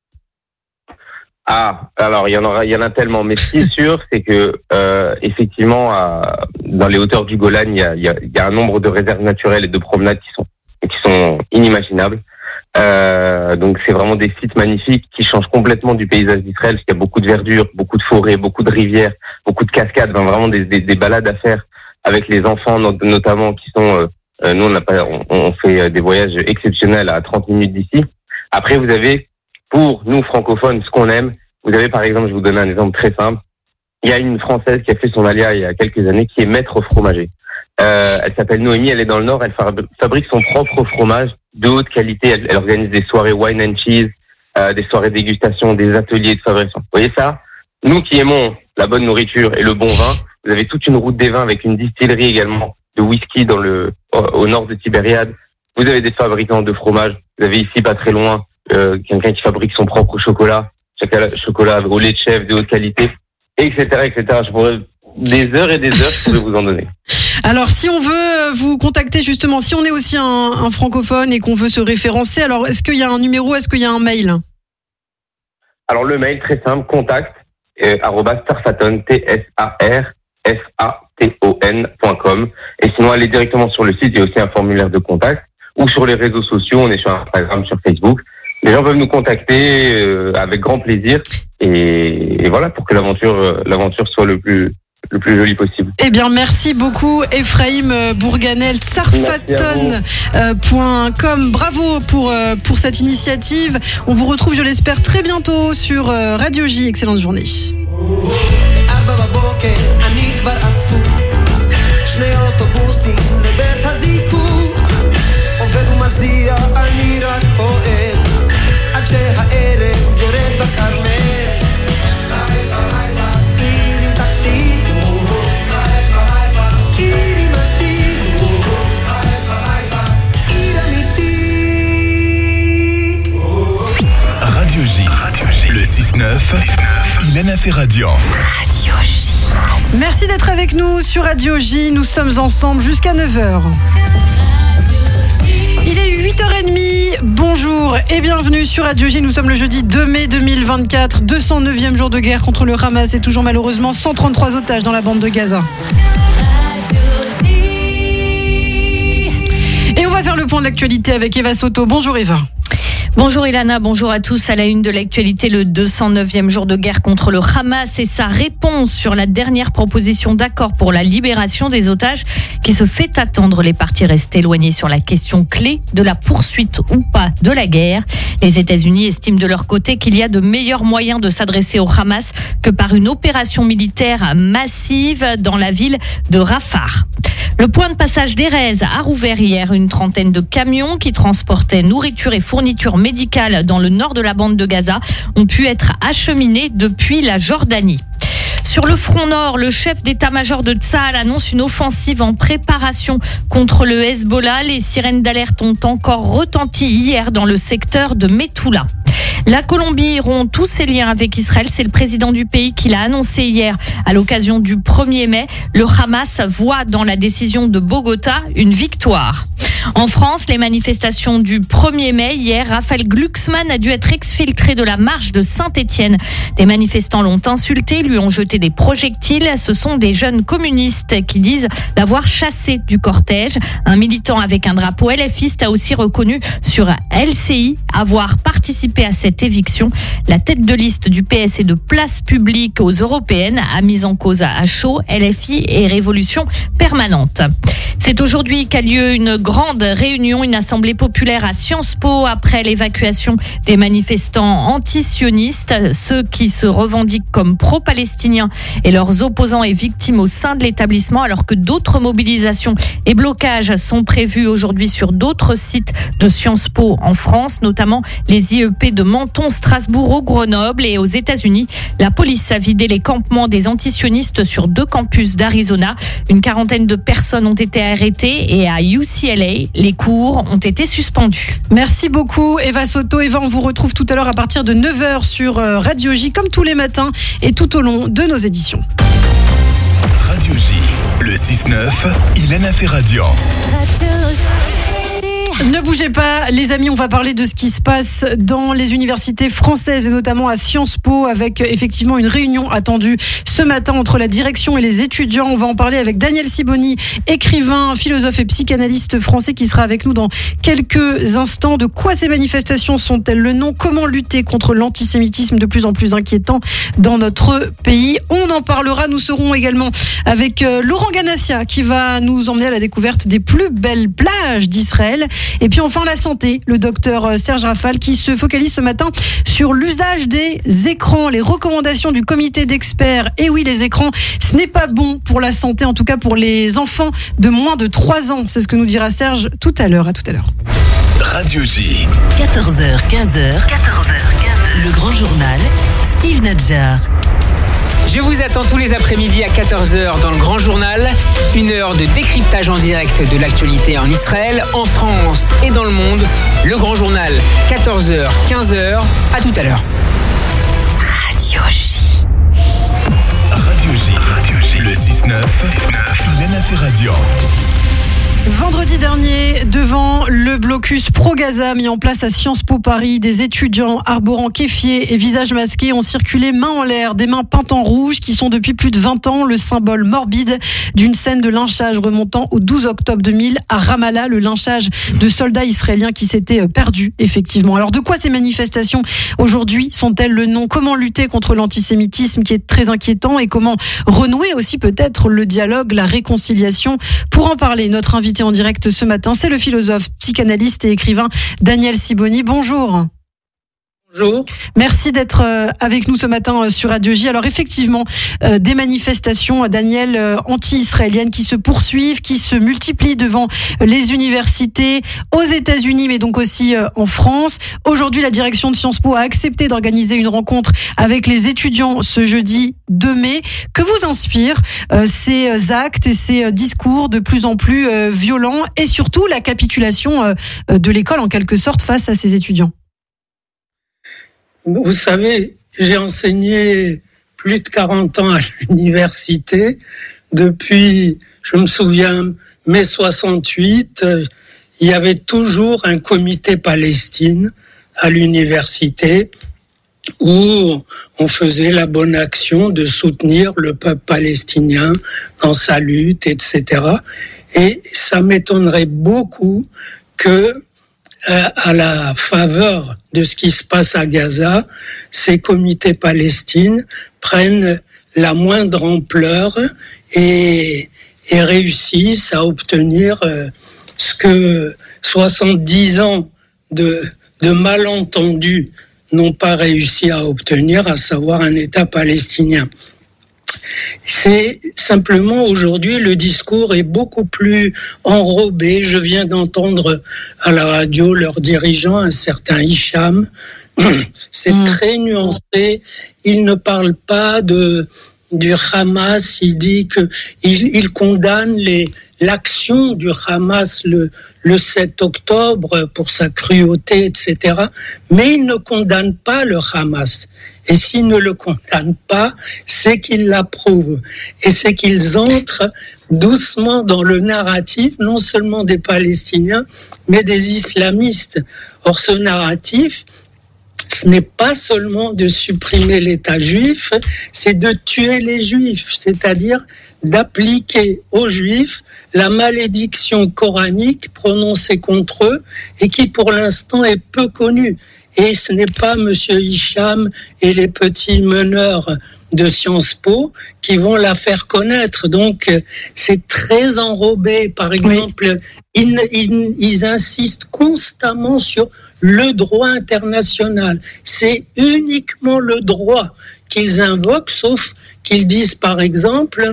Alors il y en a tellement, mais ce qui est sûr, c'est que effectivement, dans les hauteurs du Golan, il y a un nombre de réserves naturelles et de promenades qui sont inimaginables. Donc c'est vraiment des sites magnifiques qui changent complètement du paysage d'Israël, parce qu'il y a beaucoup de verdure, beaucoup de forêts, beaucoup de rivières, beaucoup de cascades, vraiment des balades à faire avec les enfants notamment qui sont. Nous on fait des voyages exceptionnels à 30 minutes d'ici. Après vous avez pour nous francophones, ce qu'on aime, vous avez par exemple, je vais vous donner un exemple très simple. Il y a une Française qui a fait son alia il y a quelques années, qui est maître fromager. Elle s'appelle Noémie, elle est dans le Nord, elle fabrique son propre fromage de haute qualité. Elle organise des soirées wine and cheese, des soirées dégustation, des ateliers de fabrication. Vous voyez ça ? Nous qui aimons la bonne nourriture et le bon vin, vous avez toute une route des vins avec une distillerie également de whisky au nord de Tibériade. Vous avez des fabricants de fromage. Vous avez ici, pas très loin, quelqu'un qui fabrique son propre chocolat au lait de chèvre de haute qualité, etc., etc. Je pourrais des heures et des heures, je pourrais vous en donner. Alors, si on veut vous contacter justement, si on est aussi un francophone et qu'on veut se référencer, alors est-ce qu'il y a un numéro, est-ce qu'il y a un mail ? Alors le mail très simple, contact @tsarfaton tsarfaton.com, et sinon allez directement sur le site, il y a aussi un formulaire de contact, ou sur les réseaux sociaux, on est sur Instagram, sur Facebook. Les gens peuvent nous contacter avec grand plaisir et voilà, pour que l'aventure soit le plus joli possible. Eh bien, merci beaucoup, Ephraim Bourganel, Tsarfaton.com. Bravo pour cette initiative. On vous retrouve, je l'espère, très bientôt sur Radio J. Excellente journée. Radio J, le 6-9, Ilana Ferradian. Radio J. Merci d'être avec nous sur Radio J. Nous sommes ensemble jusqu'à 9h. Il est 8h30, bonjour et bienvenue sur Radio J. Nous sommes le jeudi 2 mai 2024, 209e jour de guerre contre le Hamas et toujours malheureusement 133 otages dans la bande de Gaza. Et on va faire le point d'actualité avec Eva Soto. Bonjour Eva. Bonjour Ilana, bonjour à tous. À la une de l'actualité, le 209e jour de guerre contre le Hamas et sa réponse sur la dernière proposition d'accord pour la libération des otages qui se fait attendre. Les parties restent éloignées sur la question clé de la poursuite ou pas de la guerre. Les États-Unis estiment de leur côté qu'il y a de meilleurs moyens de s'adresser au Hamas que par une opération militaire massive dans la ville de Rafah. Le point de passage d'Erez a rouvert hier. Une trentaine de camions qui transportaient nourriture et fournitures médicales dans le nord de la bande de Gaza ont pu être acheminés depuis la Jordanie. Sur le front nord, le chef d'état-major de Tsahal annonce une offensive en préparation contre le Hezbollah. Les sirènes d'alerte ont encore retenti hier dans le secteur de Methoula. La Colombie rompt tous ses liens avec Israël. C'est le président du pays qui l'a annoncé hier à l'occasion du 1er mai. Le Hamas voit dans la décision de Bogota une victoire. En France, les manifestations du 1er mai, hier, Raphaël Glucksmann a dû être exfiltré de la marche de Saint-Étienne. Des manifestants l'ont insulté, lui ont jeté des projectiles. Ce sont des jeunes communistes qui disent l'avoir chassé du cortège. Un militant avec un drapeau LFiste a aussi reconnu sur LCI avoir participé à cette éviction. La tête de liste du PS et de Place Publique aux Européennes a mis en cause à chaud LFI et Révolution Permanente. C'est aujourd'hui qu'a lieu une grande réunion, une assemblée populaire à Sciences Po après l'évacuation des manifestants anti-sionistes, ceux qui se revendiquent comme pro-palestiniens et leurs opposants et victimes au sein de l'établissement, alors que d'autres mobilisations et blocages sont prévus aujourd'hui sur d'autres sites de Sciences Po en France, notamment les IEP de Menton, Strasbourg ou Grenoble. Et aux États-Unis, la police a vidé les campements des antisionistes sur 2 campus d'Arizona. Une quarantaine de personnes ont été arrêtées et à UCLA, les cours ont été suspendus. Merci beaucoup Eva Soto. Eva, on vous retrouve tout à l'heure à partir de 9h sur Radio J, comme tous les matins et tout au long de nos éditions. Radio J, le 6-9, Ilana Ferradian. Ne bougez pas, les amis, on va parler de ce qui se passe dans les universités françaises et notamment à Sciences Po avec effectivement une réunion attendue ce matin entre la direction et les étudiants. On va en parler avec Daniel Siboni, écrivain, philosophe et psychanalyste français qui sera avec nous dans quelques instants. De quoi ces manifestations sont-elles le nom? Comment lutter contre l'antisémitisme de plus en plus inquiétant dans notre pays? On en parlera. Nous serons également avec Laurent Ganassia qui va nous emmener à la découverte des plus belles plages d'Israël. Et puis enfin la santé, le docteur Serge Rafal qui se focalise ce matin sur l'usage des écrans, les recommandations du comité d'experts. Et oui, les écrans, ce n'est pas bon pour la santé, en tout cas pour les enfants de moins de 3 ans. C'est ce que nous dira Serge tout à l'heure. À tout à l'heure. Radio J. 14h, 15h. Le grand journal, Steve Nadjar. Je vous attends tous les après-midi à 14h dans le Grand Journal. 1 heure de décryptage en direct de l'actualité en Israël, en France et dans le monde. Le Grand Journal, 14h, 15h. À tout à l'heure. Radio J. Radio J. Le 6-9, Ilana Ferradian. Vendredi dernier, devant le blocus pro-Gaza mis en place à Sciences Po Paris, des étudiants arborant kéfier et visages masqués ont circulé main en l'air, des mains peintes en rouge qui sont depuis plus de 20 ans le symbole morbide d'une scène de lynchage remontant au 12 octobre 2000 à Ramallah, le lynchage de soldats israéliens qui s'étaient perdus, effectivement. Alors de quoi ces manifestations aujourd'hui sont-elles le nom? Comment lutter contre l'antisémitisme qui est très inquiétant et comment renouer aussi peut-être le dialogue, la réconciliation? Pour en parler, notre invité en direct ce matin, c'est le philosophe, psychanalyste et écrivain Daniel Sibony. Bonjour. Bonjour. Merci d'être avec nous ce matin sur Radio J. Alors effectivement, des manifestations, Daniel, anti-israéliennes qui se poursuivent, qui se multiplient devant les universités aux États-Unis, mais donc aussi en France. Aujourd'hui, la direction de Sciences Po a accepté d'organiser une rencontre avec les étudiants ce jeudi 2 mai. Que vous inspirent ces actes et ces discours de plus en plus violents et surtout la capitulation de l'école en quelque sorte face à ces étudiants? Vous savez, j'ai enseigné plus de 40 ans à l'université. Depuis, je me souviens, mai 68, il y avait toujours un comité Palestine à l'université où on faisait la bonne action de soutenir le peuple palestinien dans sa lutte, etc. Et ça m'étonnerait beaucoup que à la faveur de ce qui se passe à Gaza, ces comités Palestine prennent la moindre ampleur et réussissent à obtenir ce que 70 ans de malentendus n'ont pas réussi à obtenir, à savoir un État palestinien. C'est simplement aujourd'hui le discours est beaucoup plus enrobé. Je viens d'entendre à la radio leur dirigeant, un certain Hicham. C'est très nuancé. Il ne parle pas du Hamas. Il dit il condamne l'action du Hamas le 7 octobre pour sa cruauté, etc. Mais il ne condamne pas le Hamas. Et s'ils ne le condamnent pas, c'est qu'ils l'approuvent. Et c'est qu'ils entrent doucement dans le narratif, non seulement des Palestiniens, mais des islamistes. Or, ce narratif, ce n'est pas seulement de supprimer l'État juif, c'est de tuer les juifs, c'est-à-dire d'appliquer aux juifs la malédiction coranique prononcée contre eux et qui pour l'instant est peu connue. Et ce n'est pas M. Hicham et les petits meneurs de Sciences Po qui vont la faire connaître. Donc, c'est très enrobé. Par exemple, ils insistent constamment sur le droit international. C'est uniquement le droit qu'ils invoquent, sauf qu'ils disent, par exemple,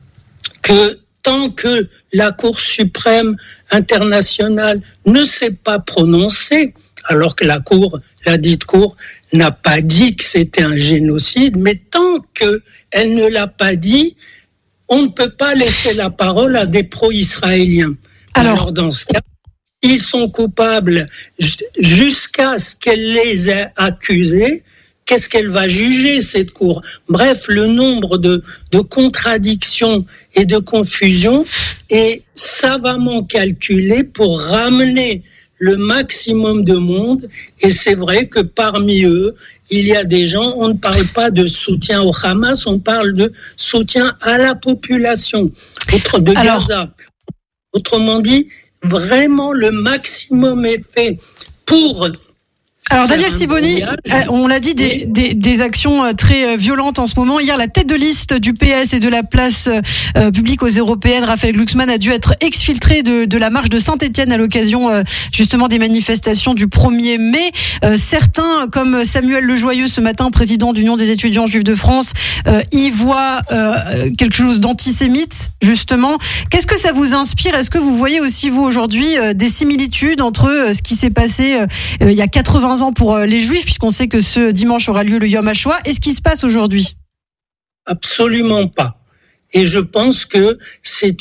que tant que la Cour suprême internationale ne s'est pas prononcée, alors que la dite Cour n'a pas dit que c'était un génocide, mais tant qu'elle ne l'a pas dit, on ne peut pas laisser la parole à des pro-israéliens. Alors dans ce cas, ils sont coupables jusqu'à ce qu'elle les ait accusés. Qu'est-ce qu'elle va juger, cette Cour? Bref, le nombre de contradictions et de confusions est savamment calculé pour ramener le maximum de monde, et c'est vrai que parmi eux, il y a des gens, on ne parle pas de soutien au Hamas, on parle de soutien à la population de Gaza. Autrement dit, vraiment le maximum est fait pour... Alors Daniel Sibony, on l'a dit, des actions très violentes en ce moment. Hier, la tête de liste du PS et de la place publique aux Européennes, Raphaël Glucksmann, a dû être exfiltré de la marche de Saint-Étienne à l'occasion justement des manifestations du 1er mai. Certains, comme Samuel Lejoyeux ce matin, président d'Union des étudiants juifs de France, y voient quelque chose d'antisémite, justement. Qu'est-ce que ça vous inspire? Est-ce que vous voyez aussi, vous, aujourd'hui, des similitudes entre ce qui s'est passé il y a 80 ans pour les Juifs, puisqu'on sait que ce dimanche aura lieu le Yom HaShoah, et ce qui se passe aujourd'hui? Absolument pas. Et je pense que c'est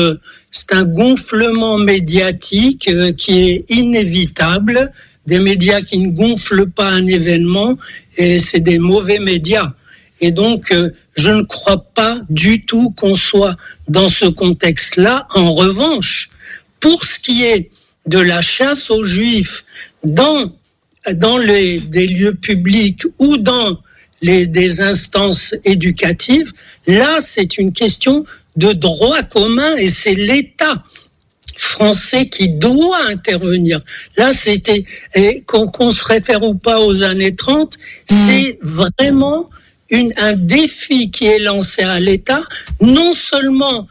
un gonflement médiatique qui est inévitable. Des médias qui ne gonflent pas un événement, et c'est des mauvais médias. Et donc, je ne crois pas du tout qu'on soit dans ce contexte-là. En revanche, Pour ce qui est de la chasse aux Juifs dans des lieux publics ou dans des instances éducatives, là, c'est une question de droit commun et c'est l'État français qui doit intervenir. Là, c'était, qu'on se réfère ou pas aux années 30, c'est vraiment un défi qui est lancé à l'État, non seulement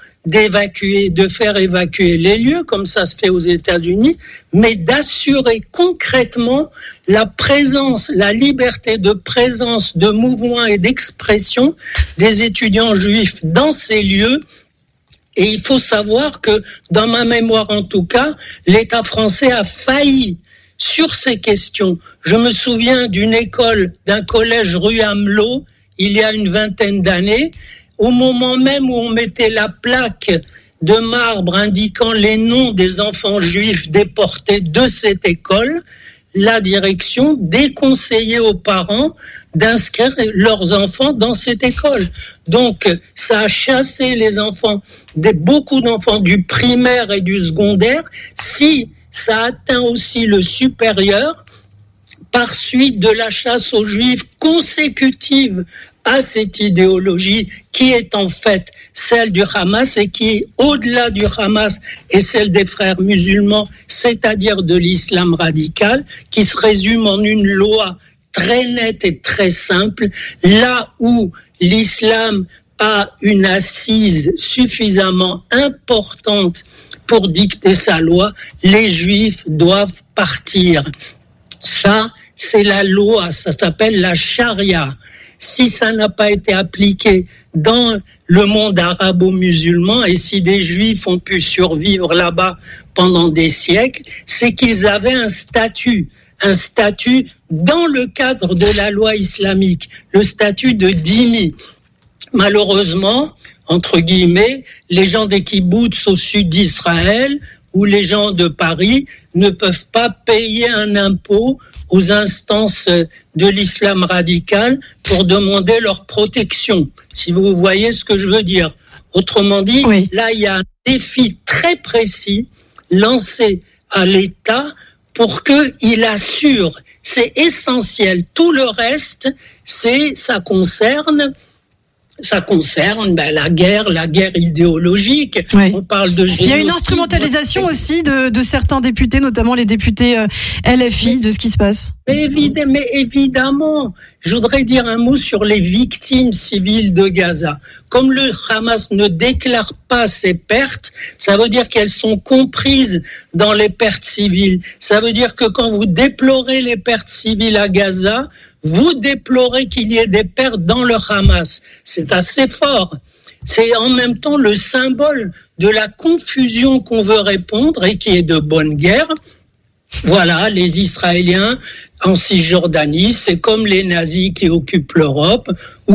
de faire évacuer les lieux, comme ça se fait aux États-Unis, mais d'assurer concrètement la présence, la liberté de présence, de mouvement et d'expression des étudiants juifs dans ces lieux. Et il faut savoir que, dans ma mémoire en tout cas, l'État français a failli sur ces questions. Je me souviens d'un collège rue Amelot, il y a une vingtaine d'années, au moment même où on mettait la plaque de marbre indiquant les noms des enfants juifs déportés de cette école, la direction déconseillait aux parents d'inscrire leurs enfants dans cette école. Donc, ça a chassé les enfants, beaucoup d'enfants du primaire et du secondaire. Si ça atteint aussi le supérieur, par suite de la chasse aux Juifs consécutive à cette idéologie qui est en fait celle du Hamas et qui est au-delà du Hamas et celle des frères musulmans, c'est-à-dire de l'islam radical, qui se résume en une loi très nette et très simple, là où l'islam a une assise suffisamment importante pour dicter sa loi, les Juifs doivent partir. Ça, c'est la loi, ça s'appelle la charia. Si ça n'a pas été appliqué dans le monde arabo-musulman et si des Juifs ont pu survivre là-bas pendant des siècles, c'est qu'ils avaient un statut dans le cadre de la loi islamique, le statut de dhimmi. Malheureusement, entre guillemets, les gens des kibboutz au sud d'Israël ou les gens de Paris ne peuvent pas payer un impôt aux instances de l'islam radical pour demander leur protection, si vous voyez ce que je veux dire. Autrement dit, oui. Là, il y a un défi très précis lancé à l'État pour qu'il assure. C'est essentiel. Tout le reste, ça concerne la guerre idéologique. Oui. On parle de génocide. Il y a une instrumentalisation aussi de certains députés, notamment les députés LFI, de ce qui se passe. Mais évidemment, je voudrais dire un mot sur les victimes civiles de Gaza. Comme le Hamas ne déclare pas ses pertes, ça veut dire qu'elles sont comprises dans les pertes civiles. Ça veut dire que quand vous déplorez les pertes civiles à Gaza, vous déplorez qu'il y ait des pertes dans le Hamas. C'est assez fort. C'est en même temps le symbole de la confusion qu'on veut répondre et qui est de bonne guerre. Voilà, les Israéliens en Cisjordanie, c'est comme les nazis qui occupent l'Europe,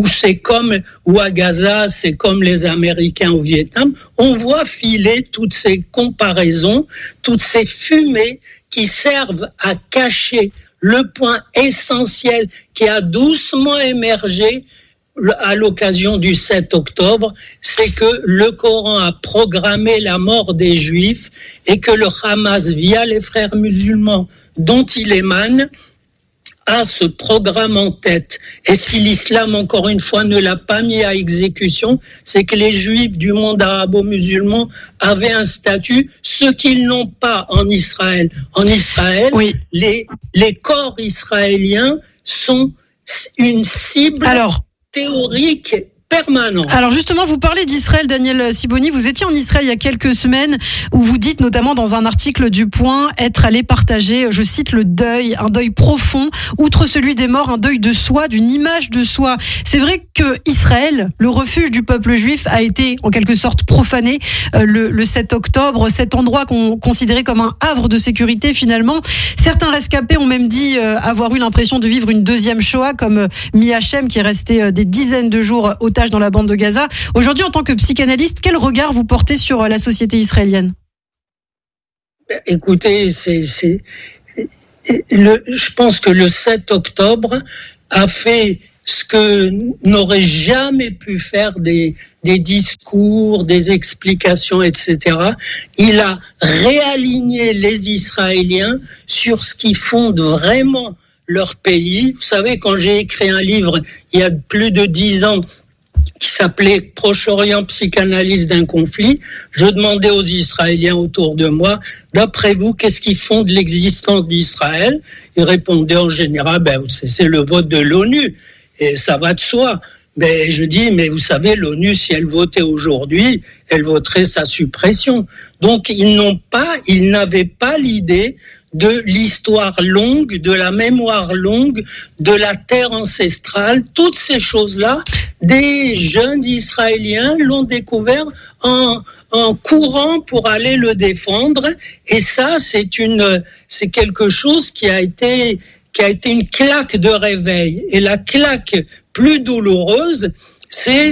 ou à Gaza, c'est comme les Américains au Vietnam. On voit filer toutes ces comparaisons, toutes ces fumées qui servent à cacher le point essentiel qui a doucement émergé à l'occasion du 7 octobre, c'est que le Coran a programmé la mort des Juifs et que le Hamas, via les frères musulmans dont il émane, a ce programme en tête. Et si l'islam, encore une fois, ne l'a pas mis à exécution, c'est que les Juifs du monde arabo-musulman avaient un statut, ce qu'ils n'ont pas en Israël. En Israël, oui. Les corps israéliens sont une cible théorique permanent. Alors justement, vous parlez d'Israël, Daniel Sibony. Vous étiez en Israël il y a quelques semaines où vous dites notamment dans un article du Point être allé partager, je cite, le deuil, un deuil profond, outre celui des morts, un deuil de soi, d'une image de soi. C'est vrai que Israël, le refuge du peuple juif, a été en quelque sorte profané le 7 octobre, cet endroit qu'on considérait comme un havre de sécurité finalement. Certains rescapés ont même dit avoir eu l'impression de vivre une deuxième Shoah, comme Mi Hachem qui est resté des dizaines de jours otage dans la bande de Gaza. Aujourd'hui, en tant que psychanalyste, quel regard vous portez sur la société israélienne ? Écoutez, je pense que le 7 octobre a fait ce que n'auraient jamais pu faire des discours, des explications, etc. Il a réaligné les Israéliens sur ce qui fonde vraiment leur pays. Vous savez, quand j'ai écrit un livre il y a plus de 10 ans qui s'appelait « Proche-Orient, psychanalyse d'un conflit », je demandais aux Israéliens autour de moi, d'après vous, qu'est-ce qui fonde l'existence d'Israël ? Ils répondaient en général, c'est le vote de l'ONU, et ça va de soi. Mais je dis, mais vous savez, l'ONU, si elle votait aujourd'hui, elle voterait sa suppression. Donc, ils n'avaient pas l'idée de l'histoire longue, de la mémoire longue, de la terre ancestrale. Toutes ces choses-là, des jeunes Israéliens l'ont découvert en courant pour aller le défendre. Et ça, c'est quelque chose qui a été une claque de réveil. Et la claque plus douloureuse, c'est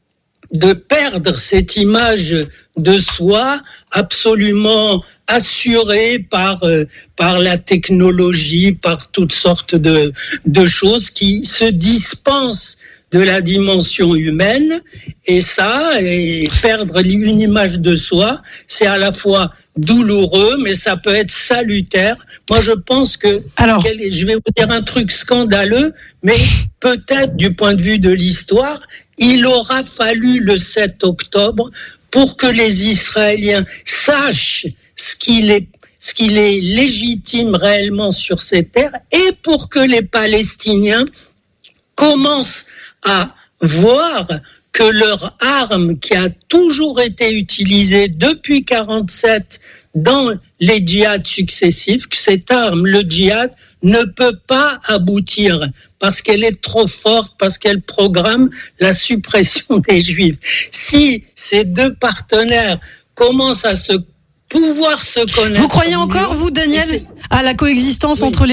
de perdre cette image de soi absolument assurée par la technologie, par toutes sortes de choses qui se dispensent de la dimension humaine. Et ça, et perdre une image de soi, c'est à la fois douloureux, mais ça peut être salutaire. Moi, je pense que, je vais vous dire un truc scandaleux, mais peut-être du point de vue de l'histoire, il aura fallu le 7 octobre pour que les Israéliens sachent ce qu'il est légitime réellement sur ces terres, et pour que les Palestiniens commencent à voir que leur arme qui a toujours été utilisée depuis 1947 dans les djihads successifs, que cette arme, le djihad, ne peut pas aboutir parce qu'elle est trop forte, parce qu'elle programme la suppression des Juifs. Si ces deux partenaires commencent à pouvoir se connaître... Vous croyez encore, vous, Daniel, à la coexistence entre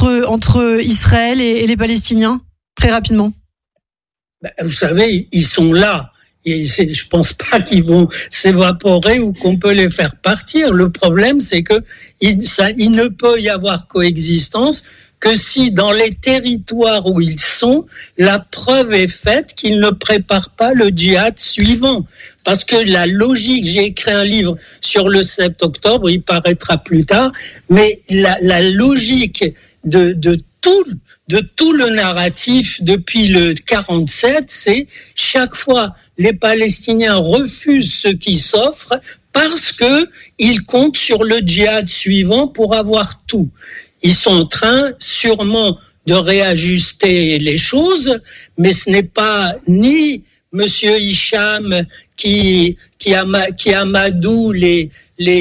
Israël et les Palestiniens ? Très rapidement. Vous savez, ils sont là. Et je pense pas qu'ils vont s'évaporer ou qu'on peut les faire partir. Le problème, c'est que il ne peut y avoir coexistence que si dans les territoires où ils sont, la preuve est faite qu'ils ne préparent pas le djihad suivant. Parce que la logique, j'ai écrit un livre sur le 7 octobre, il paraîtra plus tard, mais la logique de tout le narratif depuis le 47, c'est chaque fois les Palestiniens refusent ce qui s'offre parce que ils comptent sur le djihad suivant pour avoir tout. Ils sont en train sûrement de réajuster les choses, mais ce n'est pas ni Monsieur Hicham qui amadoue les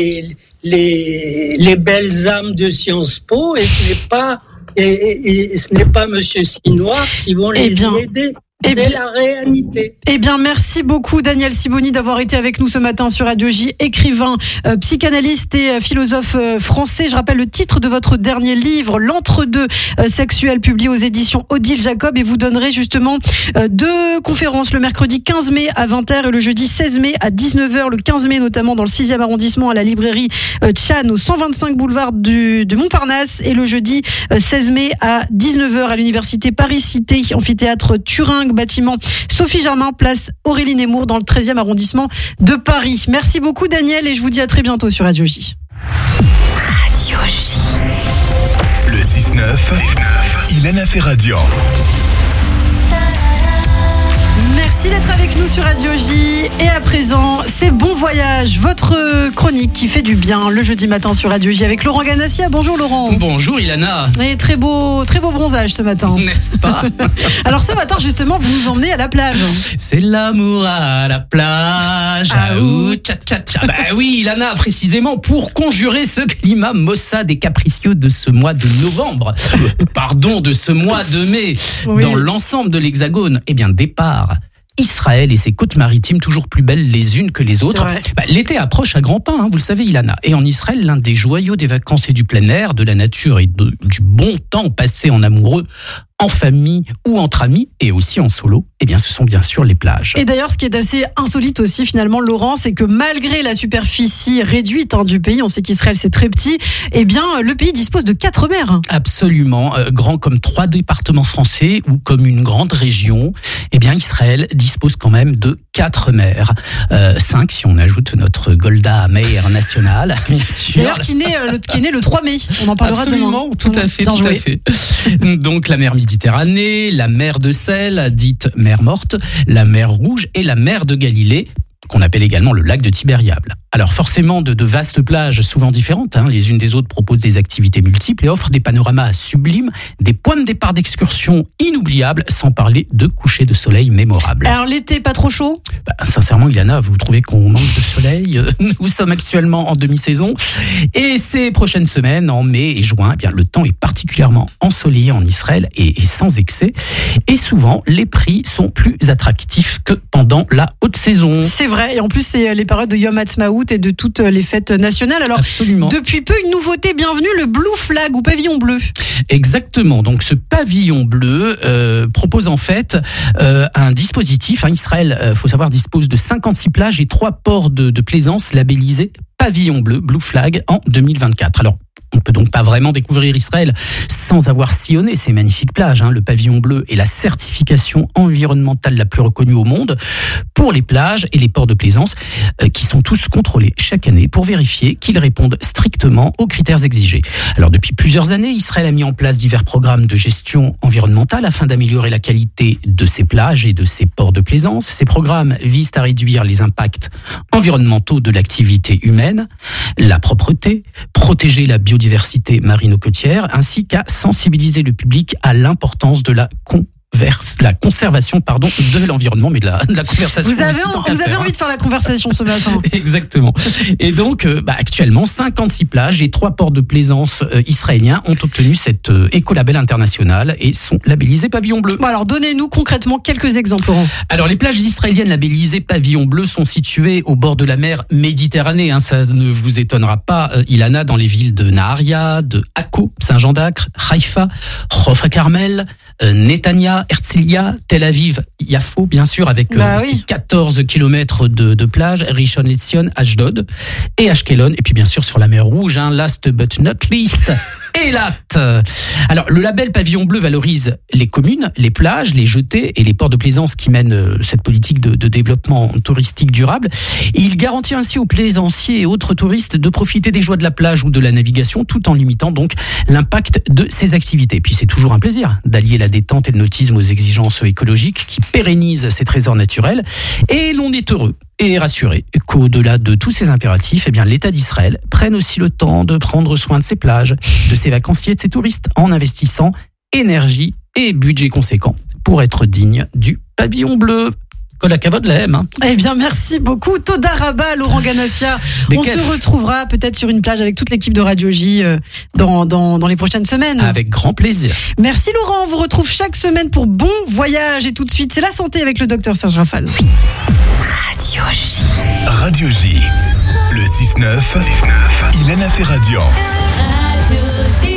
belles âmes de Sciences Po, et ce n'est pas Monsieur Sinoir qui vont les aider. C'est la réalité. Eh bien, merci beaucoup Daniel Sibony d'avoir été avec nous ce matin sur Radio J, écrivain, psychanalyste et philosophe français. Je rappelle le titre de votre dernier livre, L'entre-deux sexuel, publié aux éditions Odile Jacob, et vous donnerez justement 2 conférences le mercredi 15 mai à 20h et le jeudi 16 mai à 19h. Le 15 mai notamment dans le 6e arrondissement à la librairie Tchan au 125 boulevard de Montparnasse, et le jeudi 16 mai à 19h à l'université Paris-Cité, amphithéâtre Turin, bâtiment Sophie Germain, place Aurélie Nemours dans le 13e arrondissement de Paris. Merci beaucoup Daniel, et je vous dis à très bientôt sur Radio J. Radio J. Le 6-9, Ilana Ferradian. Merci d'être avec nous sur Radio J. Et à présent, c'est Bon Voyage, votre chronique qui fait du bien le jeudi matin sur Radio J avec Laurent Ganassia. Bonjour Laurent. Bonjour Ilana. Et très beau bronzage ce matin. N'est-ce pas? Alors ce matin justement, vous nous emmenez à la plage. C'est l'amour à la plage. Bah oui Ilana, précisément pour conjurer ce climat maussade et capricieux de ce mois de novembre. Pardon, de ce mois de mai. Oui. Dans l'ensemble de l'Hexagone, départ Israël et ses côtes maritimes toujours plus belles les unes que les autres. L'été approche à grands pas, vous le savez Ilana. Et en Israël, l'un des joyaux des vacances et du plein air, de la nature et du bon temps passé en amoureux en famille ou entre amis et aussi en solo, eh bien ce sont bien sûr les plages. Et d'ailleurs, ce qui est assez insolite aussi finalement, Laurent, c'est que malgré la superficie réduite du pays, on sait qu'Israël c'est très petit, eh bien le pays dispose de 4 mers. Absolument, grand comme 3 départements français ou comme une grande région, eh bien Israël dispose quand même de 4 mers, 5 si on ajoute notre Golda Meir nationale, bien sûr. D'ailleurs qui est né le 3 mai, on en parlera Absolument, demain. tout à fait. Donc la mer Méditerranée, la mer de sel, dite mer morte, la mer Rouge et la mer de Galilée, qu'on appelle également le lac de Tibériade. Alors forcément, de vastes plages souvent différentes, les unes des autres proposent des activités multiples et offrent des panoramas sublimes, des points de départ d'excursion inoubliables, sans parler de couchers de soleil mémorables. Alors l'été, pas trop chaud ? Sincèrement, Ilana, vous trouvez qu'on manque de soleil ? Nous sommes actuellement en demi-saison et ces prochaines semaines, en mai et juin, eh bien, le temps est particulièrement ensoleillé en Israël et sans excès. Et souvent, les prix sont plus attractifs que pendant la haute saison. C'est vrai, et en plus, c'est les périodes de Yom Ha'atzmaut et de toutes les fêtes nationales. Alors, absolument. Depuis peu, une nouveauté, bienvenue, le Blue Flag ou pavillon bleu. Exactement, donc ce pavillon bleu propose en fait un dispositif. Israël, faut savoir, dispose de 56 plages et 3 ports de plaisance labellisés pavillon bleu, Blue Flag, en 2024. Alors, on ne peut donc pas vraiment découvrir Israël sans avoir sillonné ces magnifiques plages. Le pavillon bleu est la certification environnementale la plus reconnue au monde pour les plages et les ports de plaisance qui sont tous contrôlés chaque année pour vérifier qu'ils répondent strictement aux critères exigés. Alors depuis plusieurs années, Israël a mis en place divers programmes de gestion environnementale afin d'améliorer la qualité de ses plages et de ses ports de plaisance. Ces programmes visent à réduire les impacts environnementaux de l'activité humaine, la propreté, protéger la biodiversité marino-côtière, ainsi qu'à sensibiliser le public à l'importance de la conservation de l'environnement, mais de la conversation. Vous avez envie de faire la conversation ce matin. Exactement. Et donc, actuellement, 56 plages et 3 ports de plaisance israéliens ont obtenu cet écolabel international et sont labellisés pavillon bleu. Bon, alors, donnez-nous concrètement quelques exemples, Laurent. Alors, les plages israéliennes labellisées pavillon bleu sont situées au bord de la mer Méditerranée. Ça ne vous étonnera pas, Ilana, dans les villes de Naharia, de Akko, Saint-Jean d'Acre, Haïfa, Chof HaKarmel, Netanya, Herzliya, Tel Aviv, Yafo, bien sûr, avec ses 14 kilomètres de plage, Rishon LeZion, Ashdod et Ashkelon, et puis bien sûr sur la mer Rouge, last but not least, Eilat. Alors, le label Pavillon Bleu valorise les communes, les plages, les jetées et les ports de plaisance qui mènent cette politique de développement touristique durable. Et il garantit ainsi aux plaisanciers et autres touristes de profiter des joies de la plage ou de la navigation, tout en limitant donc l'impact de ces activités. Et puis c'est toujours un plaisir d'allier la détente et le nautisme aux exigences écologiques qui pérennisent ces trésors naturels. Et l'on est heureux et rassuré qu'au-delà de tous ces impératifs, eh bien, l'État d'Israël prenne aussi le temps de prendre soin de ses plages, de ses vacanciers et de ses touristes en investissant énergie et budget conséquent pour être digne du pavillon bleu. Kol hakavod lahem. Eh bien, merci beaucoup. Toda Rabba, Laurent Ganassia. On se retrouvera peut-être sur une plage avec toute l'équipe de Radio J dans les prochaines semaines. Avec grand plaisir. Merci Laurent. On vous retrouve chaque semaine pour bon voyage. Et tout de suite, c'est la santé avec le docteur Serge Rafal. Radio J. Radio J. Le 6-9. Ilana Ferradian. Radio J.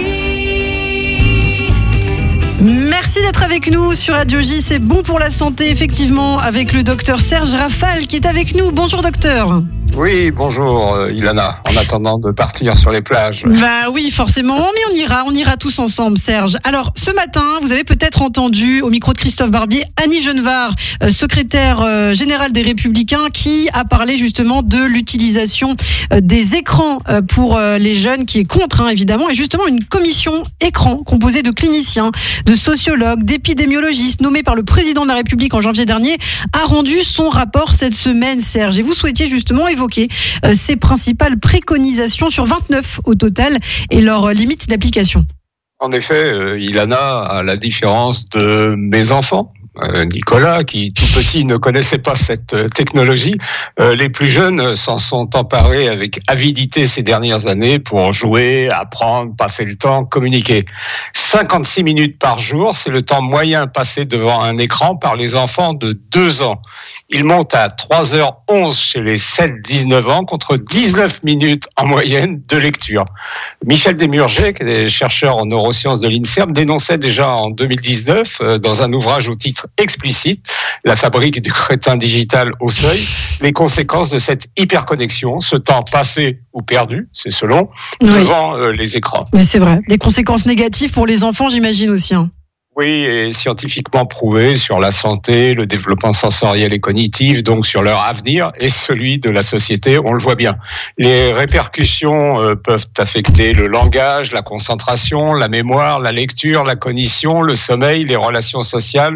Merci d'être avec nous sur Radio J, c'est bon pour la santé, effectivement, avec le docteur Serge Rafal qui est avec nous. Bonjour docteur. Oui, bonjour Ilana, en attendant de partir sur les plages. Bah oui, forcément, mais on ira tous ensemble, Serge. Alors, ce matin, vous avez peut-être entendu au micro de Christophe Barbier, Annie Genevard, secrétaire générale des Républicains, qui a parlé justement de l'utilisation des écrans pour les jeunes, qui est contre, évidemment, et justement une commission écran composée de cliniciens, de sociologues, d'épidémiologistes, nommés par le président de la République en janvier dernier, a rendu son rapport cette semaine, Serge. Et vous souhaitiez justement évoquer ces principales préconisations sur 29 au total et leurs limites d'application. En effet, Ilana, à la différence de mes enfants, Nicolas, qui tout petit ne connaissait pas cette technologie. Les plus jeunes s'en sont emparés avec avidité ces dernières années pour jouer, apprendre, passer le temps, communiquer. 56 minutes par jour, c'est le temps moyen passé devant un écran par les enfants de 2 ans. Il monte à 3h11 chez les 7-19 ans contre 19 minutes en moyenne de lecture. Michel Desmurger, qui est chercheur en neurosciences de l'INSERM, dénonçait déjà en 2019, dans un ouvrage au titre explicite, La fabrique du crétin digital au seuil, les conséquences de cette hyperconnexion, ce temps passé ou perdu, c'est selon, devant les écrans. Mais c'est vrai, des conséquences négatives pour les enfants, j'imagine aussi. Oui, et scientifiquement prouvé sur la santé, le développement sensoriel et cognitif, donc sur leur avenir et celui de la société, on le voit bien. Les répercussions peuvent affecter le langage, la concentration, la mémoire, la lecture, la cognition, le sommeil, les relations sociales,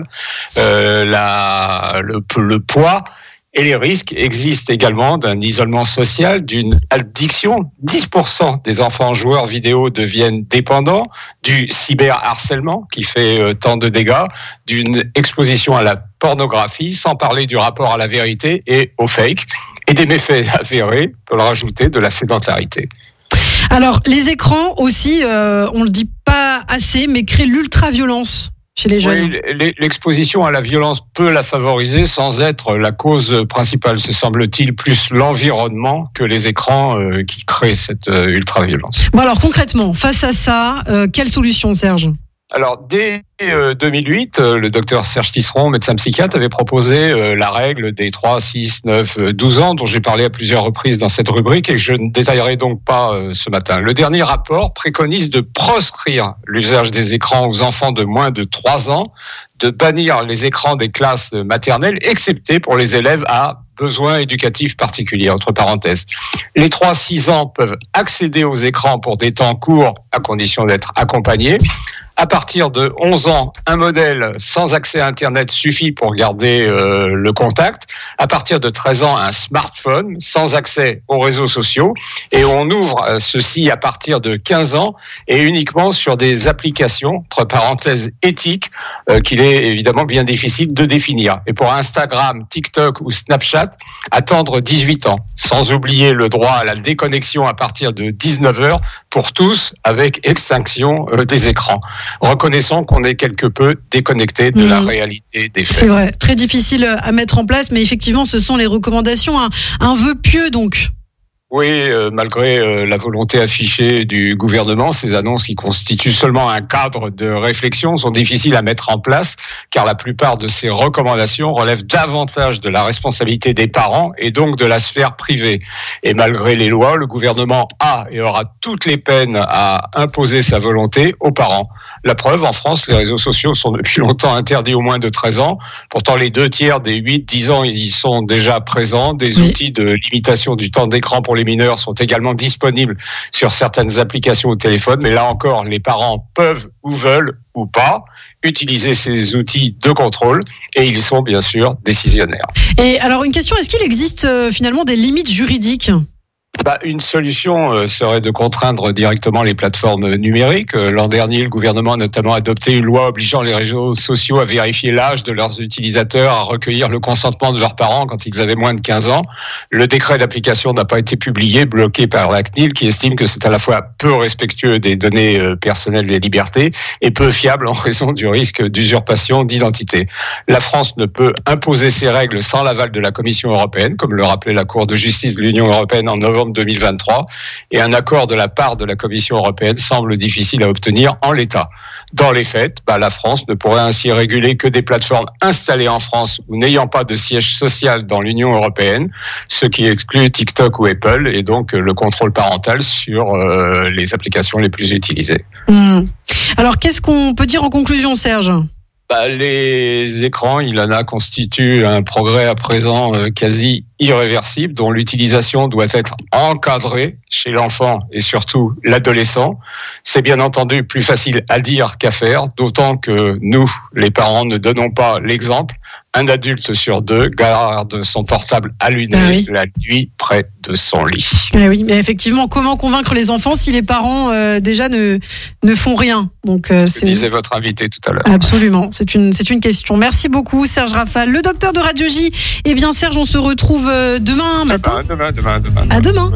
le poids. Et les risques existent également d'un isolement social, d'une addiction. 10% des enfants joueurs vidéo deviennent dépendants, du cyberharcèlement qui fait tant de dégâts, d'une exposition à la pornographie, sans parler du rapport à la vérité et au fake, et des méfaits avérés, on peut le rajouter, de la sédentarité. Alors, les écrans aussi, on le dit pas assez, mais créent l'ultra-violence chez les jeunes. Oui, l'exposition à la violence peut la favoriser sans être la cause principale. Ce semble-t-il plus l'environnement que les écrans qui créent cette ultra-violence. Bon alors concrètement, face à ça, quelle solution, Serge ? Alors, dès 2008, le docteur Serge Tisseron, médecin psychiatre, avait proposé la règle des 3, 6, 9, 12 ans, dont j'ai parlé à plusieurs reprises dans cette rubrique et que je ne détaillerai donc pas ce matin. Le dernier rapport préconise de proscrire l'usage des écrans aux enfants de moins de 3 ans, de bannir les écrans des classes maternelles, excepté pour les élèves à besoins éducatifs particuliers, entre parenthèses. Les 3-6 ans peuvent accéder aux écrans pour des temps courts, à condition d'être accompagnés. À partir de 11 ans, un modèle sans accès à Internet suffit pour garder le contact. À partir de 13 ans, un smartphone sans accès aux réseaux sociaux. Et on ouvre ceci à partir de 15 ans et uniquement sur des applications, entre parenthèses, éthiques, qu'il est évidemment bien difficile de définir. Et pour Instagram, TikTok ou Snapchat, attendre 18 ans. Sans oublier le droit à la déconnexion à partir de 19h pour tous avec extinction des écrans. Reconnaissons qu'on est quelque peu déconnecté de la réalité des faits. C'est vrai, très difficile à mettre en place, mais effectivement, ce sont les recommandations. Un vœu pieux, donc. Oui, malgré la volonté affichée du gouvernement, ces annonces qui constituent seulement un cadre de réflexion sont difficiles à mettre en place, car la plupart de ces recommandations relèvent davantage de la responsabilité des parents et donc de la sphère privée. Et malgré les lois, le gouvernement a et aura toutes les peines à imposer sa volonté aux parents. La preuve, en France, les réseaux sociaux sont depuis longtemps interdits aux moins de 13 ans. Pourtant, les 2/3 des 8-10 ans y sont déjà présents. Des outils de limitation du temps d'écran pour les mineurs sont également disponibles sur certaines applications au téléphone. Mais là encore, les parents peuvent ou veulent ou pas utiliser ces outils de contrôle et ils sont bien sûr décisionnaires. Et alors une question, est-ce qu'il existe finalement des limites juridiques ? Une solution serait de contraindre directement les plateformes numériques. L'an dernier, le gouvernement a notamment adopté une loi obligeant les réseaux sociaux à vérifier l'âge de leurs utilisateurs, à recueillir le consentement de leurs parents quand ils avaient moins de 15 ans. Le décret d'application n'a pas été publié, bloqué par la CNIL qui estime que c'est à la fois peu respectueux des données personnelles et des libertés et peu fiable en raison du risque d'usurpation d'identité. La France ne peut imposer ces règles sans l'aval de la Commission européenne, comme le rappelait la Cour de justice de l'Union européenne en novembre 2023, et un accord de la part de la Commission européenne semble difficile à obtenir en l'état. Dans les faits, la France ne pourrait ainsi réguler que des plateformes installées en France ou n'ayant pas de siège social dans l'Union européenne, ce qui exclut TikTok ou Apple, et donc le contrôle parental sur les applications les plus utilisées. Alors, qu'est-ce qu'on peut dire en conclusion, Serge ? Les écrans, Ilana, constituent un progrès à présent quasi irréversible dont l'utilisation doit être encadrée chez l'enfant et surtout l'adolescent. C'est bien entendu plus facile à dire qu'à faire, d'autant que nous, les parents, ne donnons pas l'exemple. un adulte sur 2 garde son portable allumé la nuit près de son lit. Eh oui, mais effectivement, comment convaincre les enfants si les parents déjà ne font rien? Donc, c'est disait votre invité tout à l'heure. Absolument, c'est une question. Merci beaucoup Serge Rafal, le docteur de Radio J. Eh bien Serge, on se retrouve demain matin. Demain. À demain.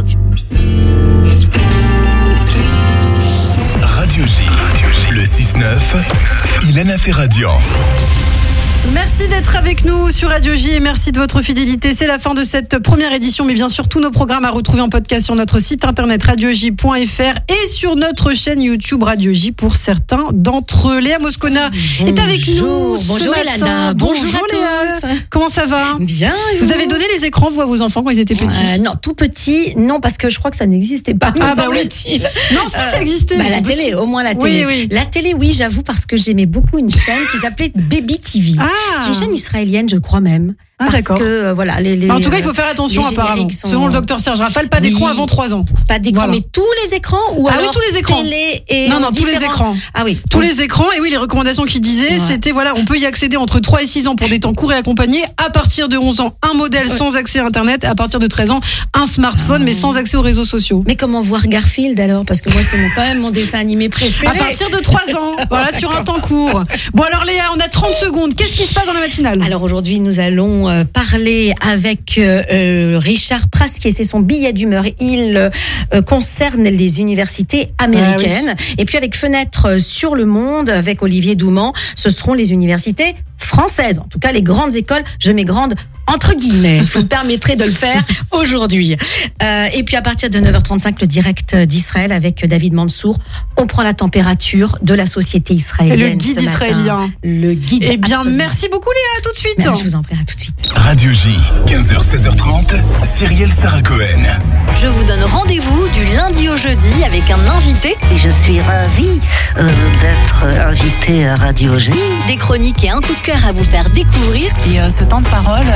Radio J, le 6-9, Ilana Ferradian. Merci d'être avec nous sur Radio J et merci de votre fidélité. C'est la fin de cette première édition, mais bien sûr tous nos programmes à retrouver en podcast sur notre site internet radioj.fr et sur notre chaîne YouTube Radio J pour certains d'entre eux. Léa Moscona est avec nous. Bonjour Ilana. Bonjour à tous. Léa. Comment ça va? Bien. Vous avez donné les écrans vous à vos enfants quand ils étaient petits? Non, tout petits, non, parce que je crois que ça n'existait pas. Ah bah oui. Non, si ça existait. La télé, au moins la télé. Oui. La télé, oui, j'avoue, parce que j'aimais beaucoup une chaîne qui s'appelait Baby TV. C'est une chaîne israélienne, je crois même. Parce d'accord. Que voilà, en tout cas, il faut faire attention apparemment. Selon le docteur Serge Rafal, pas d'écran avant 3 ans. Pas d'écran, mais tous les écrans ou alors tous les écrans. Télé et non, tous les écrans. Ah oui, tous les écrans. Et oui, les recommandations qu'il disait, c'était on peut y accéder entre 3 et 6 ans pour des temps courts et accompagnés. À partir de 11 ans, un modèle sans accès à Internet. À partir de 13 ans, un smartphone mais sans accès aux réseaux sociaux. Mais comment voir Garfield alors? Parce que moi, c'est quand même mon dessin animé préféré. À partir de 3 ans, voilà, sur un temps court. Bon alors Léa, on a 30 secondes. Qu'est-ce qui se passe dans la matinale? Alors aujourd'hui, nous allons parler avec Richard Prasquier, c'est son billet d'humeur. Il concerne les universités américaines. Et puis avec Fenêtre sur le monde, avec Olivier Douman, ce seront les universités françaises. En tout cas, les grandes écoles, je mets grandes entre guillemets. Vous me permettrez de le faire aujourd'hui. Et puis à partir de 9h35, le direct d'Israël avec David Mansour. On prend la température de la société israélienne. Le guide israélien. Le guide. Eh bien, merci beaucoup Léa, à tout de suite. Je vous en prie, à tout de suite. Radio J, 15h-16h30, Cyrielle Sarah Cohen. Je vous donne rendez-vous du lundi au jeudi avec un invité. Et je suis ravie d'être invitée à Radio J. Des chroniques et un coup de cœur à vous faire découvrir. Et ce temps de parole